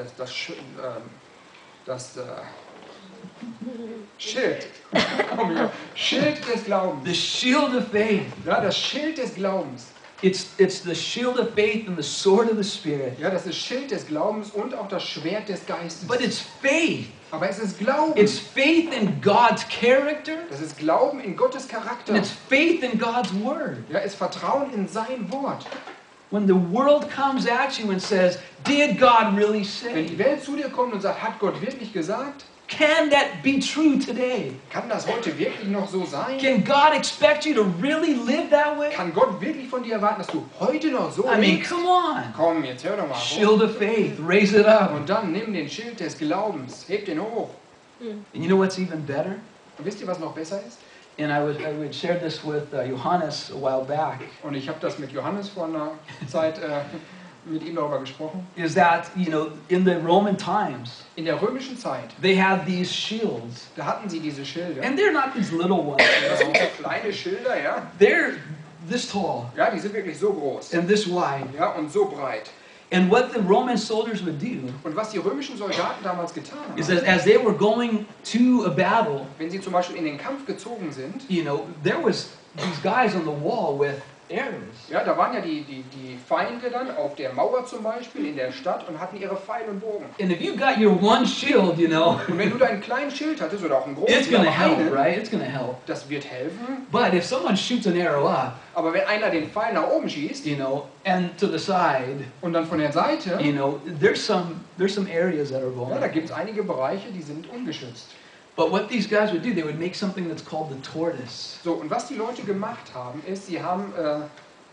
S2: Schild. Schild des Glaubens.
S1: The shield of faith.
S2: Ja, das Schild des Glaubens.
S1: It's the shield of faith and the sword of the Spirit.
S2: Ja, das ist Schild des Glaubens und auch das Schwert des Geistes.
S1: But it's faith.
S2: Aber es ist Glauben.
S1: It's faith in God's character.
S2: Das ist Glauben in Gottes
S1: And
S2: Charakter.
S1: it's faith in God's word.
S2: Ja, es ist Vertrauen in sein Wort.
S1: When the world comes at you and says, did God really
S2: Wenn die
S1: say?
S2: Welt zu dir kommt und sagt, hat Gott wirklich gesagt?
S1: Can that be true today?
S2: Kann das heute wirklich noch so sein?
S1: Can God expect you to really live that way?
S2: Kann Gott wirklich von dir erwarten, dass du heute noch so
S1: I mean,
S2: lebst?
S1: come on.
S2: Komm, jetzt hör doch mal.
S1: Shield of faith, raise it up.
S2: Und dann nimm den Schild des Glaubens, heb den hoch.
S1: And you know what's even better?
S2: Und wisst ihr, was noch besser ist?
S1: And I would share this with Johannes a while back.
S2: Und ich habe das mit Johannes vor einer Zeit mit ihm darüber gesprochen.
S1: Is that, in the Roman times,
S2: In der römischen Zeit,
S1: they had these shields.
S2: da hatten sie diese Schilde.
S1: And they're not these little ones.
S2: Das sind so kleine Schilder, ja.
S1: They're this tall
S2: Ja, die sind wirklich so groß.
S1: and this wide.
S2: Ja, und so breit.
S1: And what the Roman soldiers would do
S2: Und was die römischen Soldaten damals getan
S1: is that
S2: haben,
S1: as they were going to a battle,
S2: wenn sie zum Beispiel in den Kampf gezogen sind,
S1: there was these guys on the wall with arrows.
S2: ja, da waren ja die Feinde dann auf der Mauer zum Beispiel in der Stadt und hatten ihre Pfeil und Bogen.
S1: And if you got your one shield,
S2: Und wenn du da einen kleinen Schild hattest oder auch einen großen,
S1: it's going to
S2: aber
S1: help,
S2: einen,
S1: right? It's going to help.
S2: das wird helfen.
S1: But if someone shoots an arrow up,
S2: Aber wenn einer den Pfeil nach oben schießt
S1: and to the side,
S2: und dann von der Seite,
S1: there's some areas that are
S2: ja, da
S1: vulnerable.
S2: gibt es einige Bereiche, die sind ungeschützt.
S1: But what these guys would do, they would make something that's called the tortoise.
S2: So, und was die Leute gemacht haben, ist, sie haben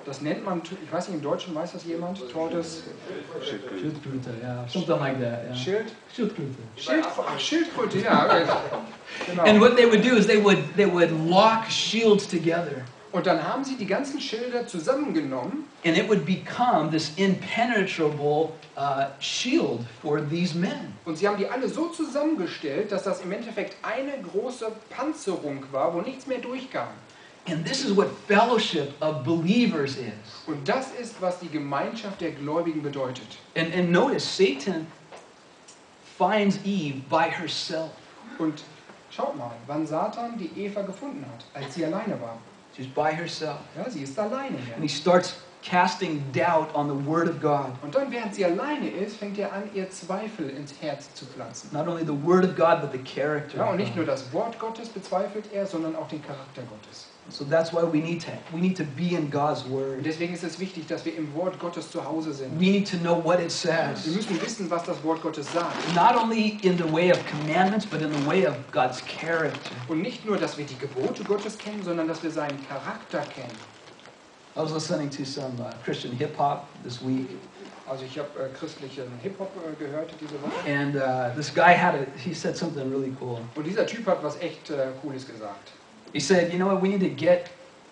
S2: Das nennt man, ich weiß nicht, im Deutschen weiß das jemand, Tortoise,
S1: Schildkröte, yeah, something like that. Yeah.
S2: Schild,
S1: Schildkröte.
S2: Schildkröte, ja. Genau.
S1: And what they would do is they would lock shields together,
S2: Und dann haben sie die ganzen Schilder zusammengenommen
S1: and it would become this impenetrable shield for these men.
S2: und sie haben die alle so zusammengestellt, dass das im Endeffekt eine große Panzerung war, wo nichts mehr durchkam.
S1: And this is what fellowship of believers is.
S2: Und das ist, was die Gemeinschaft der Gläubigen bedeutet.
S1: And notice, Satan finds Eve by herself.
S2: Und schaut mal, wann Satan die Eva gefunden hat, als sie alleine war.
S1: She's by herself.
S2: Ja, sie ist alleine.
S1: And
S2: Ja.
S1: he starts casting doubt on the word of God.
S2: Und dann, während sie alleine ist, fängt er an, ihr Zweifel ins Herz zu pflanzen.
S1: Not only the word of God, but the character
S2: Ja, und
S1: of
S2: nicht nur
S1: God.
S2: das Wort Gottes bezweifelt er, sondern auch den Charakter Gottes.
S1: So that's why we need to be in God's
S2: Und
S1: word.
S2: deswegen ist es wichtig, dass wir im Wort Gottes zu Hause sind.
S1: We need to know what it
S2: Wir
S1: says.
S2: müssen wissen, was das Wort Gottes sagt.
S1: Not only in the way of commandments, but in the way of God's character.
S2: Und nicht nur, dass wir die Gebote Gottes kennen, sondern dass wir seinen Charakter kennen.
S1: I was listening to some Christian hip hop this week,
S2: Also ich habe christlichen Hip-Hop gehört diese Woche.
S1: and this guy he said something really cool.
S2: Und dieser Typ hat was echt Cooles gesagt.
S1: He said, you know what, we need to get,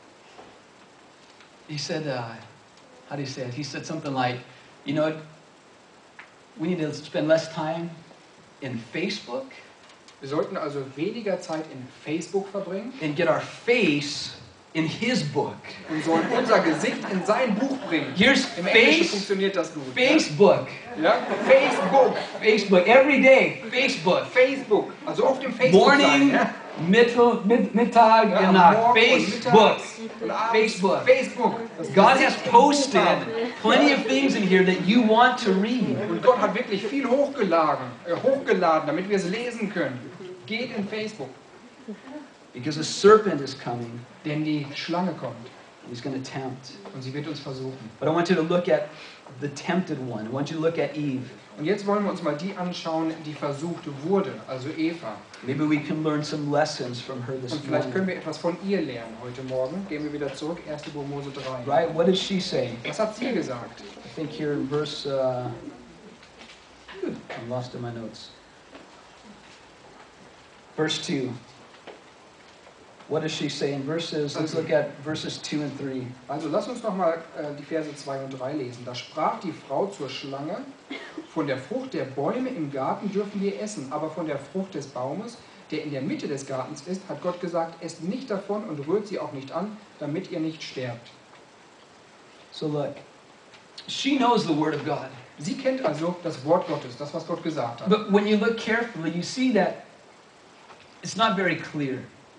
S1: he said, how do you say it? He said something like, you know, we need to spend less time in Facebook
S2: Wir sollten also weniger Zeit in Facebook verbringen
S1: and get our face in his book.
S2: und sollen unser Gesicht in sein Buch bringen.
S1: Here's
S2: Im Englischen
S1: face,
S2: funktioniert das gut.
S1: Facebook,
S2: Ja? Facebook.
S1: Facebook, every day, Facebook.
S2: Facebook. Also auf dem Facebook sein.
S1: Morning,
S2: Ja?
S1: Mittag,
S2: Ja,
S1: and
S2: am
S1: Nacht.
S2: Morgen und
S1: Facebook.
S2: mittags und abends.
S1: Facebook.
S2: Facebook. Das
S1: God
S2: Gesicht
S1: has
S2: im Buch
S1: posted
S2: haben.
S1: plenty of things in here that you want to read.
S2: Und Gott hat wirklich viel hochgeladen, damit wir es lesen können. Geht in Facebook,
S1: Because a serpent is coming.
S2: denn die Schlange kommt
S1: He's going to tempt.
S2: und sie wird uns versuchen.
S1: But I want you to look at the tempted one. I want you to look at Eve.
S2: Und jetzt wollen wir uns mal die anschauen, die versucht wurde, also Eva.
S1: Maybe we can learn some lessons from her this
S2: Und vielleicht können
S1: morning.
S2: wir etwas von ihr lernen heute Morgen. Gehen wir wieder zurück, 1. Mose 3.
S1: Right? What did she say?
S2: Was hat sie gesagt?
S1: I think here in verse. I'm lost in my notes. Verse 2. What does she say in verses? Let's look at verses 2 and 3.
S2: Also lass uns nochmal die Verse 2 und 3 lesen. Da sprach die Frau zur Schlange, von der Frucht der Bäume im Garten dürfen wir essen, aber von der Frucht des Baumes, der in der Mitte des Gartens ist, hat Gott gesagt, esst nicht davon und rührt sie auch nicht an, damit ihr nicht sterbt.
S1: So look. She knows the word of God.
S2: Sie kennt also das Wort Gottes, das, was Gott gesagt hat.
S1: But when you look carefully, you see that it's not very clear.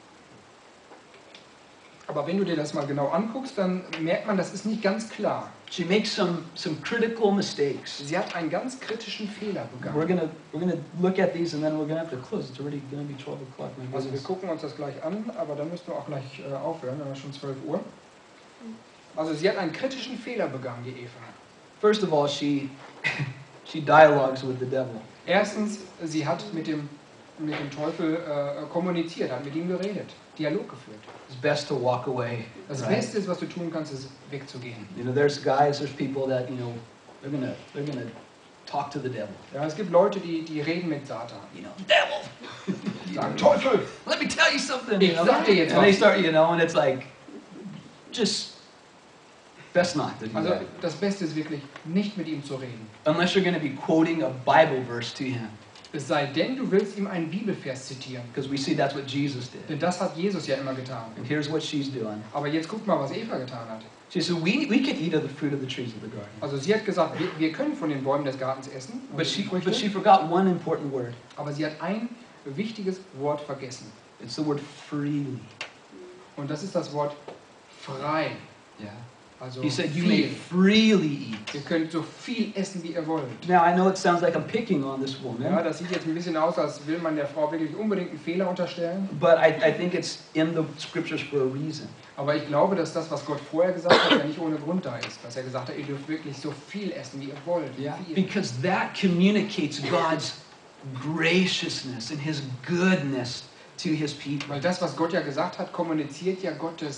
S2: Aber wenn du dir das mal genau anguckst, dann merkt man, das ist nicht ganz klar.
S1: She makes some critical mistakes.
S2: Sie hat einen ganz kritischen Fehler
S1: We're
S2: begangen.
S1: gonna look at these and then we're gonna have to close. It's already gonna be 12 o'clock. My
S2: Also wir
S1: goodness.
S2: gucken uns das gleich an, aber dann müssen wir auch gleich aufhören, dann ist schon 12 Uhr. Also sie hat einen kritischen Fehler begangen, die Eva.
S1: First of all, she dialogues with the devil.
S2: Erstens, sie hat mit dem Teufel kommuniziert, hat mit ihm geredet, Dialog geführt.
S1: It's best to walk away.
S2: Das
S1: right?
S2: Beste ist, was du tun kannst, ist wegzugehen.
S1: You know, there's people that they're gonna talk to the devil.
S2: Ja, es gibt Leute, die reden mit Satan.
S1: You know, devil.
S2: Die sagen, Teufel,
S1: Let me tell you something.
S2: ich sag dir jetzt
S1: And they
S2: was.
S1: start, and it's like, just best not to do
S2: Also
S1: that.
S2: das Beste ist wirklich, nicht mit ihm zu reden.
S1: Unless you're going to be quoting a Bible verse to him,
S2: Es sei denn, du willst ihm einen Bibelvers zitieren.
S1: because we see that's what Jesus did.
S2: Denn das hat Jesus ja immer getan.
S1: And here's what she's doing.
S2: Aber jetzt guck mal, was Eva getan hat.
S1: She said, we can eat of the fruit of the trees of the garden.
S2: Also sie hat gesagt, wir können von den Bäumen des Gartens essen.
S1: But she
S2: Früchte.
S1: forgot one important word.
S2: Aber sie hat ein wichtiges Wort vergessen.
S1: It's the word freely.
S2: Und das ist das Wort frei.
S1: Yeah.
S2: Also
S1: He said, you may
S2: viel.
S1: freely eat.
S2: Ihr könnt so viel essen, wie ihr wollt.
S1: Now, I know it sounds like I'm picking on this
S2: Ja,
S1: woman,
S2: das sieht jetzt ein bisschen aus, als will man der Frau wirklich unbedingt einen Fehler unterstellen.
S1: but I think it's in the scriptures for a reason.
S2: Aber ich glaube, dass das, was Gott vorher gesagt hat, ja nicht ohne Grund da ist. Dass er gesagt hat, ihr dürft wirklich so viel essen, wie ihr wollt. Viel.
S1: Because that communicates God's graciousness and His goodness to His people.
S2: Weil das, was Gott ja gesagt hat, kommuniziert ja Gottes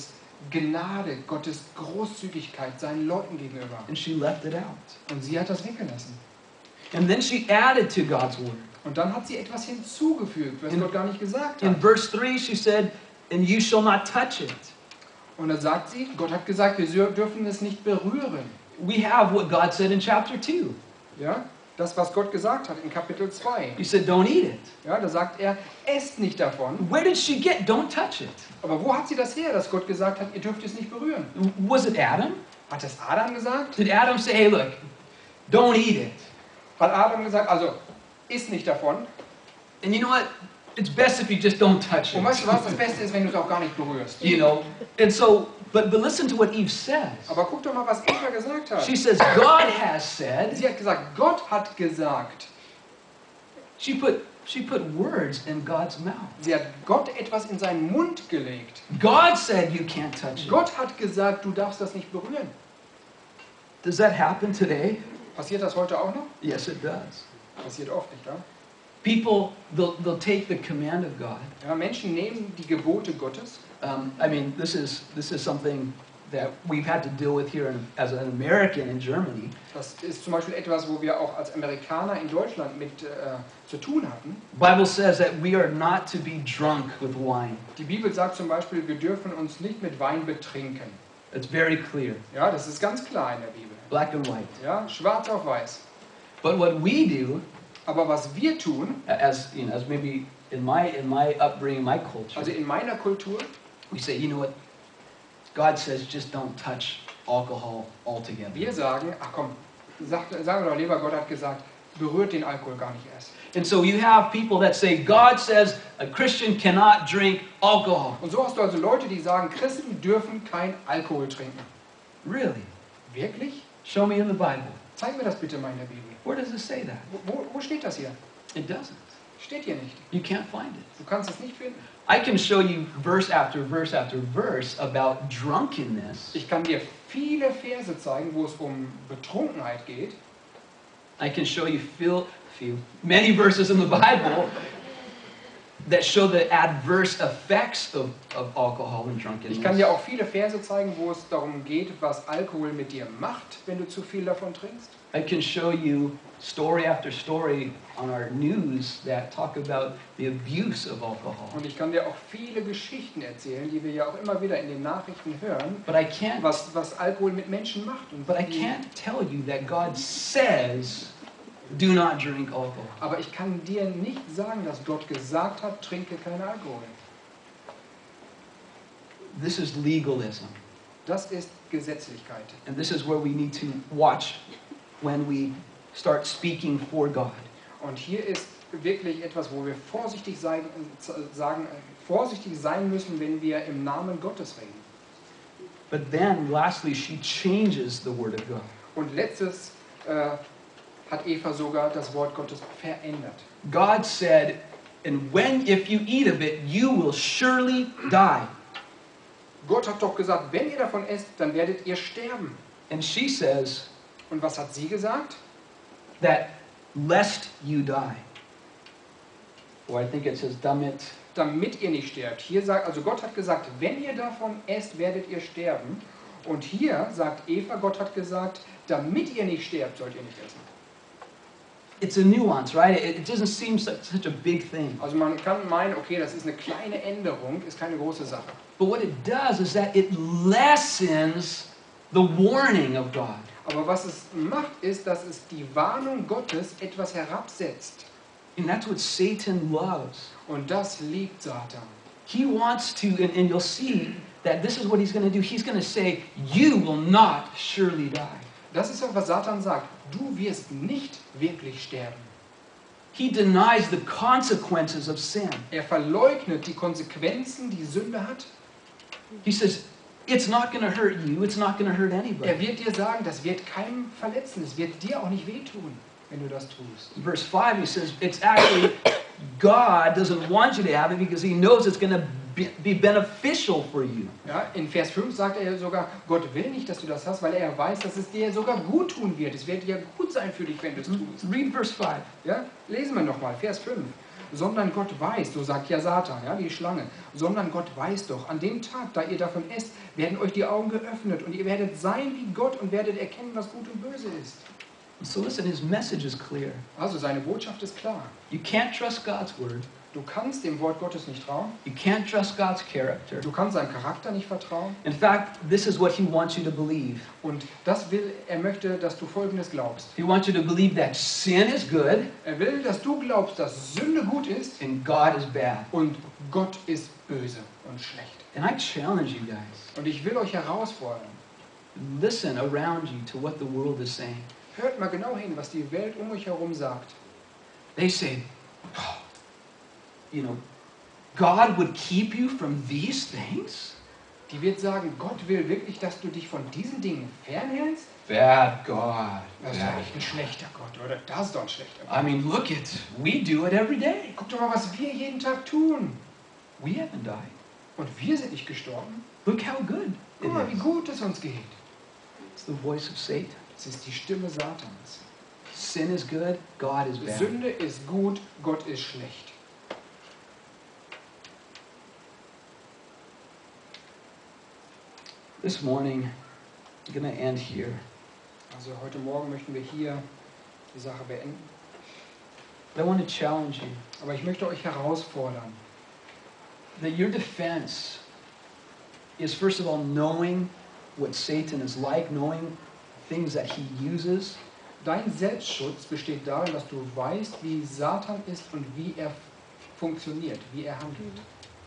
S2: Gnade, Gottes Großzügigkeit seinen Leuten gegenüber.
S1: And she left it out.
S2: Und sie hat das weggelassen.
S1: And then she added to God's word.
S2: Und dann hat sie etwas hinzugefügt, was Gott gar nicht gesagt
S1: In
S2: hat.
S1: verse 3, she said, and you shall not touch it.
S2: Und dann sagt sie, Gott hat gesagt, wir dürfen es nicht berühren.
S1: We have what God said in chapter 2.
S2: Ja? Das, was Gott gesagt hat in Kapitel 2.
S1: He said, don't eat it.
S2: Ja, da sagt er, esst nicht davon.
S1: Where did she get, don't touch it?
S2: Aber wo hat sie das her, dass Gott gesagt hat, ihr dürft es nicht berühren?
S1: Was it Adam?
S2: Hat das Adam gesagt?
S1: Did Adam say, hey, look, don't eat it?
S2: Hat Adam gesagt, also, isst nicht davon.
S1: And you know what? It's best if you just don't touch
S2: Und weißt du
S1: it.
S2: was, das Beste ist, wenn du es auch gar nicht berührst.
S1: You know? And so, but listen to what Eve says.
S2: Aber guck doch mal, was Eva gesagt hat.
S1: She says, God has said.
S2: Sie hat gesagt, Gott hat gesagt.
S1: She put words in God's mouth.
S2: Sie hat Gott etwas in seinen Mund gelegt.
S1: God said you can't touch it.
S2: Gott hat gesagt, du darfst das nicht berühren.
S1: Does that happen today?
S2: Passiert das heute auch noch?
S1: Yes, it does.
S2: Passiert oft, nicht wahr?
S1: People, they'll take the command of God.
S2: Ja, Menschen nehmen die Gebote Gottes.
S1: I mean, this is something that we've had to deal with here as an American in Germany.
S2: Das ist zum Beispiel etwas, wo wir auch als Amerikaner in Deutschland mit zu tun hatten.
S1: Bible says that we are not to be drunk with wine.
S2: Die Bibel sagt zum Beispiel, wir dürfen uns nicht mit Wein betrinken.
S1: It's very clear,
S2: Ja, das ist ganz klar in der Bibel.
S1: black and white.
S2: Ja, schwarz auf weiß.
S1: But what we do,
S2: Aber was wir tun,
S1: as you know, as maybe in my upbringing, my culture,
S2: also in meiner Kultur,
S1: we say, you know what? God says just don't touch alcohol altogether.
S2: wir sagen, ach komm, sagen wir doch lieber, Gott hat gesagt, berührt den Alkohol gar nicht erst.
S1: And so you have people that say God says a Christian cannot drink alcohol.
S2: Und so hast du also Leute, die sagen, Christen dürfen kein Alkohol trinken.
S1: Really?
S2: Wirklich?
S1: Show me in the Bible.
S2: Zeig mir das bitte mal in der Bibel.
S1: Where does it say that?
S2: Wo steht das hier?
S1: It doesn't.
S2: Steht hier nicht.
S1: You can't find it.
S2: Du kannst es nicht finden.
S1: I can show you verse after verse after verse about drunkenness.
S2: Ich kann dir viele Verse zeigen, wo es um Betrunkenheit geht.
S1: I can show you many verses in the Bible that show the adverse effects of alcohol and drunkenness.
S2: Ich kann dir auch viele Verse zeigen, wo es darum geht, was Alkohol mit dir macht, wenn du zu viel davon trinkst.
S1: I can show you story after story on our news that talk about the abuse of alcohol.
S2: Und ich kann dir auch viele Geschichten erzählen, die wir ja auch immer wieder in den Nachrichten hören,
S1: But I can't
S2: was Alkohol mit Menschen macht. Und
S1: But I can't tell you that God says, do not drink alcohol.
S2: Aber ich kann dir nicht sagen, dass Gott gesagt hat, trinke keinen Alkohol.
S1: This is legalism.
S2: Das ist Gesetzlichkeit.
S1: And this is where we need to watch when we start speaking for God.
S2: Und hier ist wirklich etwas, wo wir vorsichtig sein müssen, wenn wir im Namen Gottes reden.
S1: But then, lastly, she changes the word of God.
S2: Und letztes hat Eva sogar das Wort Gottes verändert.
S1: God said, and if you eat of it, you will surely die.
S2: Gott hat doch gesagt, wenn ihr davon esst, dann werdet ihr sterben.
S1: And she says
S2: Und was hat sie gesagt?
S1: that lest you die. Or I think it says,
S2: Damit ihr nicht sterbt. Hier sagt, also Gott hat gesagt, wenn ihr davon esst, werdet ihr sterben. Und hier sagt Eva, Gott hat gesagt, damit ihr nicht sterbt, sollt ihr nicht essen.
S1: It's a nuance, right? It doesn't seem such a big thing.
S2: Also man kann meinen, okay, das ist eine kleine Änderung, ist keine große Sache.
S1: But what it does is that it lessens the warning of God.
S2: Aber was es macht, ist, dass es die Warnung Gottes etwas herabsetzt.
S1: And that's what Satan loves.
S2: Und das liebt Satan.
S1: He wants to, and you'll see that this is what he's going to do. He's going to say, you will not surely die.
S2: Das ist auch, was Satan sagt. Du wirst nicht wirklich sterben.
S1: He denies the consequences of sin.
S2: Er verleugnet die Konsequenzen, die Sünde hat.
S1: He says, it's not going to hurt you. It's not going to hurt
S2: Er
S1: anybody.
S2: wird dir sagen, das wird keinem verletzen. Es wird dir auch nicht wehtun, wenn du das tust.
S1: Verse 5, he says, it's actually, God doesn't want you to have it because he knows it's going to be beneficial for you.
S2: Ja, in Vers 5 sagt er sogar, Gott will nicht, dass du das hast, weil er weiß, dass es dir sogar gut tun wird. Es wird ja gut sein für dich, wenn du es tust.
S1: Read verse 5.
S2: Ja? Lesen wir nochmal, Vers 5. sondern Gott weiß, so sagt ja Satan, ja, die Schlange, sondern Gott weiß doch, an dem Tag, da ihr davon esst, werden euch die Augen geöffnet und ihr werdet sein wie Gott und werdet erkennen, was gut und böse ist.
S1: So listen, his message is clear.
S2: Also seine Botschaft ist klar.
S1: You can't trust God's word.
S2: Du kannst dem Wort Gottes nicht trauen.
S1: You can't trust God's character.
S2: Du kannst seinem Charakter nicht vertrauen.
S1: In fact, this is what he wants you to believe.
S2: Und er möchte, dass du Folgendes glaubst.
S1: He wants you to believe that sin is good
S2: Er will, dass du glaubst, dass Sünde gut ist
S1: and God is bad.
S2: und Gott ist böse und schlecht.
S1: And I challenge you guys.
S2: Und ich will euch herausfordern.
S1: Listen around you to what the world is saying.
S2: Hört mal genau hin, was die Welt um euch herum sagt.
S1: They say, oh, you know, God would keep you from these things?
S2: Die wird sagen, Gott will wirklich, dass du dich von diesen Dingen fernhältst?
S1: Bad God.
S2: Das ist doch echt ein schlechter Gott, oder? Das ist doch ein schlechter Gott.
S1: I mean, look it. We do it every day.
S2: Guck doch mal, was wir jeden Tag tun.
S1: We haven't died.
S2: Und wir sind nicht gestorben.
S1: Look how good it
S2: Guck mal, wie
S1: is.
S2: gut es uns geht.
S1: It's the voice of Satan.
S2: Es ist die Stimme Satans.
S1: Sin is good, God is bad.
S2: Sünde ist gut, Gott ist schlecht.
S1: This morning, I'm going to end here.
S2: Also heute Morgen möchten wir hier die Sache beenden.
S1: But I want to challenge you
S2: Aber ich möchte euch herausfordern,
S1: that your defense is, first of all, knowing what Satan is like, knowing things that he uses,
S2: dein Selbstschutz besteht darin, dass du weißt, wie Satan ist und wie er funktioniert, wie er handelt.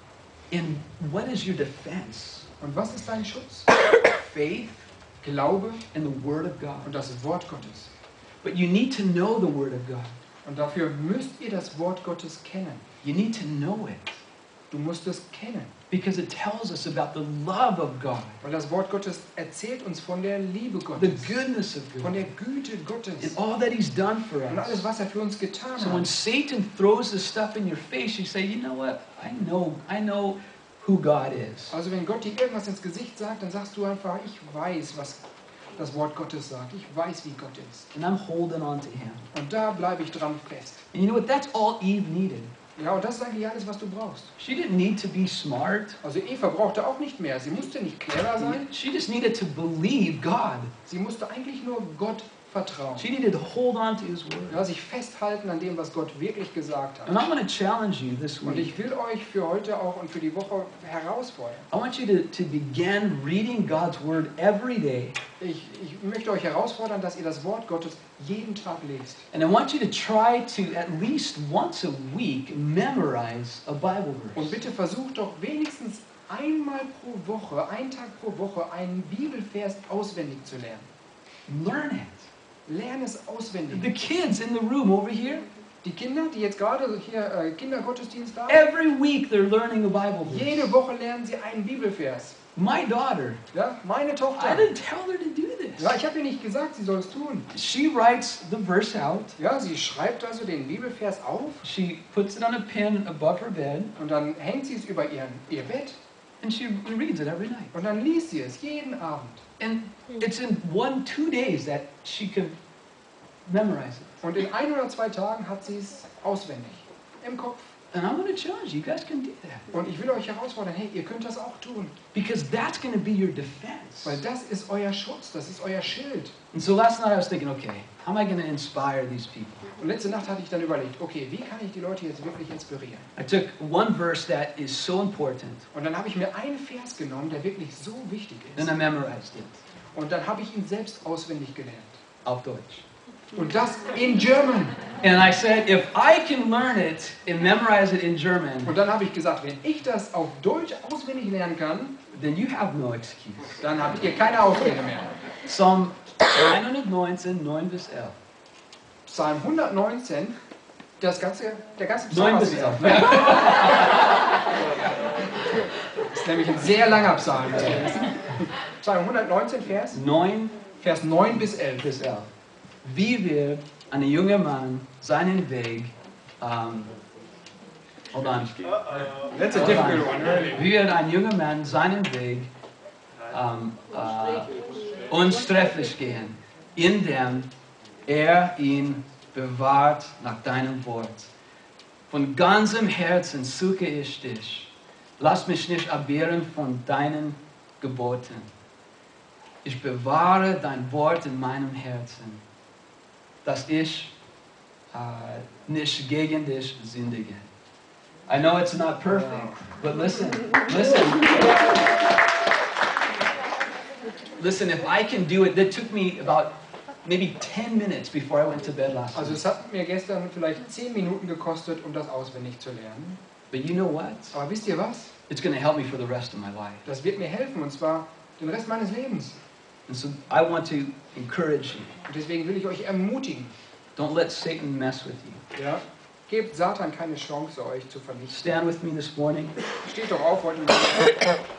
S1: and what is your defense?
S2: Und was ist dein Schutz?
S1: Faith
S2: Glaube
S1: and the Word of God.
S2: und das Wort Gottes.
S1: But you need to know the Word of God.
S2: Und dafür müsst ihr das Wort Gottes kennen.
S1: You need to know it
S2: Du musst es kennen.
S1: because it tells us about the love of God,
S2: Weil das Wort Gottes erzählt uns von der Liebe
S1: the
S2: Gottes,
S1: goodness of
S2: von
S1: God,
S2: der Güte
S1: and
S2: Gottes
S1: all that He's done for
S2: und alles,
S1: us.
S2: was er für uns getan
S1: So when
S2: hat.
S1: Satan throws this stuff in your face, you say, you know what? I know who God is.
S2: Also wenn Gott dir irgendwas ins Gesicht sagt, dann sagst du einfach, ich weiß, was das Wort Gottes sagt. Ich weiß, wie Gott ist.
S1: And I'm holding on to Him.
S2: Und da bleibe ich dran fest.
S1: And you know what? That's all Eve needed.
S2: Ja, und das ist eigentlich alles, was du brauchst.
S1: She didn't need to be smart.
S2: Also Eva brauchte auch nicht mehr. Sie musste nicht clever sein.
S1: She just needed to believe God.
S2: Sie musste eigentlich nur Gott vertrauen.
S1: She needed to hold on to His word.
S2: Ja, sich festhalten an dem, was Gott wirklich gesagt
S1: And
S2: hat.
S1: I'm going to challenge you this
S2: Und
S1: week.
S2: ich will euch für heute auch und für die Woche herausfordern.
S1: I want you to begin reading God's word every day.
S2: Ich möchte euch herausfordern, dass ihr das Wort Gottes jeden Tag lest.
S1: And I want you to try to, at least once a week, memorize a Bible
S2: Und
S1: verse.
S2: bitte versucht doch wenigstens einmal pro Woche, einen Tag pro Woche, einen Bibelvers auswendig zu lernen.
S1: Learn it.
S2: Lern es
S1: The
S2: auswendig.
S1: kids in the room over here,
S2: Die Kinder, die jetzt gerade hier Kindergottesdienst haben,
S1: every week they're learning a Bible verse.
S2: jede Woche lernen sie einen Bibelvers.
S1: My daughter,
S2: Ja, meine
S1: I
S2: Tochter.
S1: didn't tell her to do
S2: Ja,
S1: this.
S2: ich habe ihr nicht gesagt, sie soll es tun.
S1: She writes the verse out.
S2: Ja, sie schreibt also den Bibelvers auf
S1: She puts it on a pin above her bed,
S2: und dann hängt sie es über ihr Bett
S1: and she reads it every night.
S2: und dann liest sie es jeden Abend.
S1: And it's in 1-2 days that she can memorize it.
S2: Und in 1 oder 2 Tagen hat sie es auswendig im Kopf.
S1: And I'm going to challenge you, you guys can do that.
S2: Und ich will euch herausfordern, hey, ihr könnt das auch tun.
S1: Because that's going to be your defense.
S2: Weil das ist euer Schutz, das ist euer Schild.
S1: And so last night I was thinking, okay, how am I going to inspire these people?
S2: Und letzte Nacht hatte ich dann überlegt, okay, wie kann ich die Leute jetzt wirklich inspirieren?
S1: I took one verse that is so important,
S2: Und dann habe ich mir einen Vers genommen, der wirklich so wichtig
S1: and
S2: ist.
S1: I memorized it
S2: Und dann habe ich ihn selbst auswendig gelernt.
S1: auf Deutsch.
S2: Und das in German.
S1: And I said, if I can learn it and memorize it in German,
S2: Und dann habe ich gesagt, wenn ich das auf Deutsch auswendig lernen kann,
S1: then you have no excuse.
S2: dann habt ihr keine Ausrede mehr.
S1: Psalm 119, 9 bis 11.
S2: Psalm 119, der ganze
S1: 9
S2: Psalm
S1: bis
S2: ist
S1: 11.
S2: Das ist nämlich ein sehr langer Psalm. Psalm 119, Vers 9 bis 11.
S1: bis 11. Wie wird ein junger Mann seinen Weg, hold on.
S2: That's a difficult one, really.
S1: Wie wird ein junger Mann seinen Weg unsträflich gehen, indem er ihn bewahrt nach deinem Wort. Von ganzem Herzen suche ich dich. Lass mich nicht abwehren von deinen Geboten. Ich bewahre dein Wort in meinem Herzen, dass ich nicht gegen dich sündige. I know it's not perfect, but listen. Listen, if I can do it, that took me about maybe 10 minutes before I went to bed last
S2: Also
S1: night.
S2: es hat mir gestern vielleicht 10 Minuten gekostet, um das auswendig zu lernen.
S1: But you know what?
S2: Aber wisst ihr was?
S1: It's going to help me for the rest of my life.
S2: Das wird mir helfen, und zwar den Rest meines Lebens.
S1: And so I want to encourage you.
S2: Und deswegen will ich euch ermutigen.
S1: Don't let Satan mess with you.
S2: Ja? Gebt Satan keine Chance, euch zu vernichten.
S1: Stand with me this morning.
S2: Steht doch auf heute Morgen.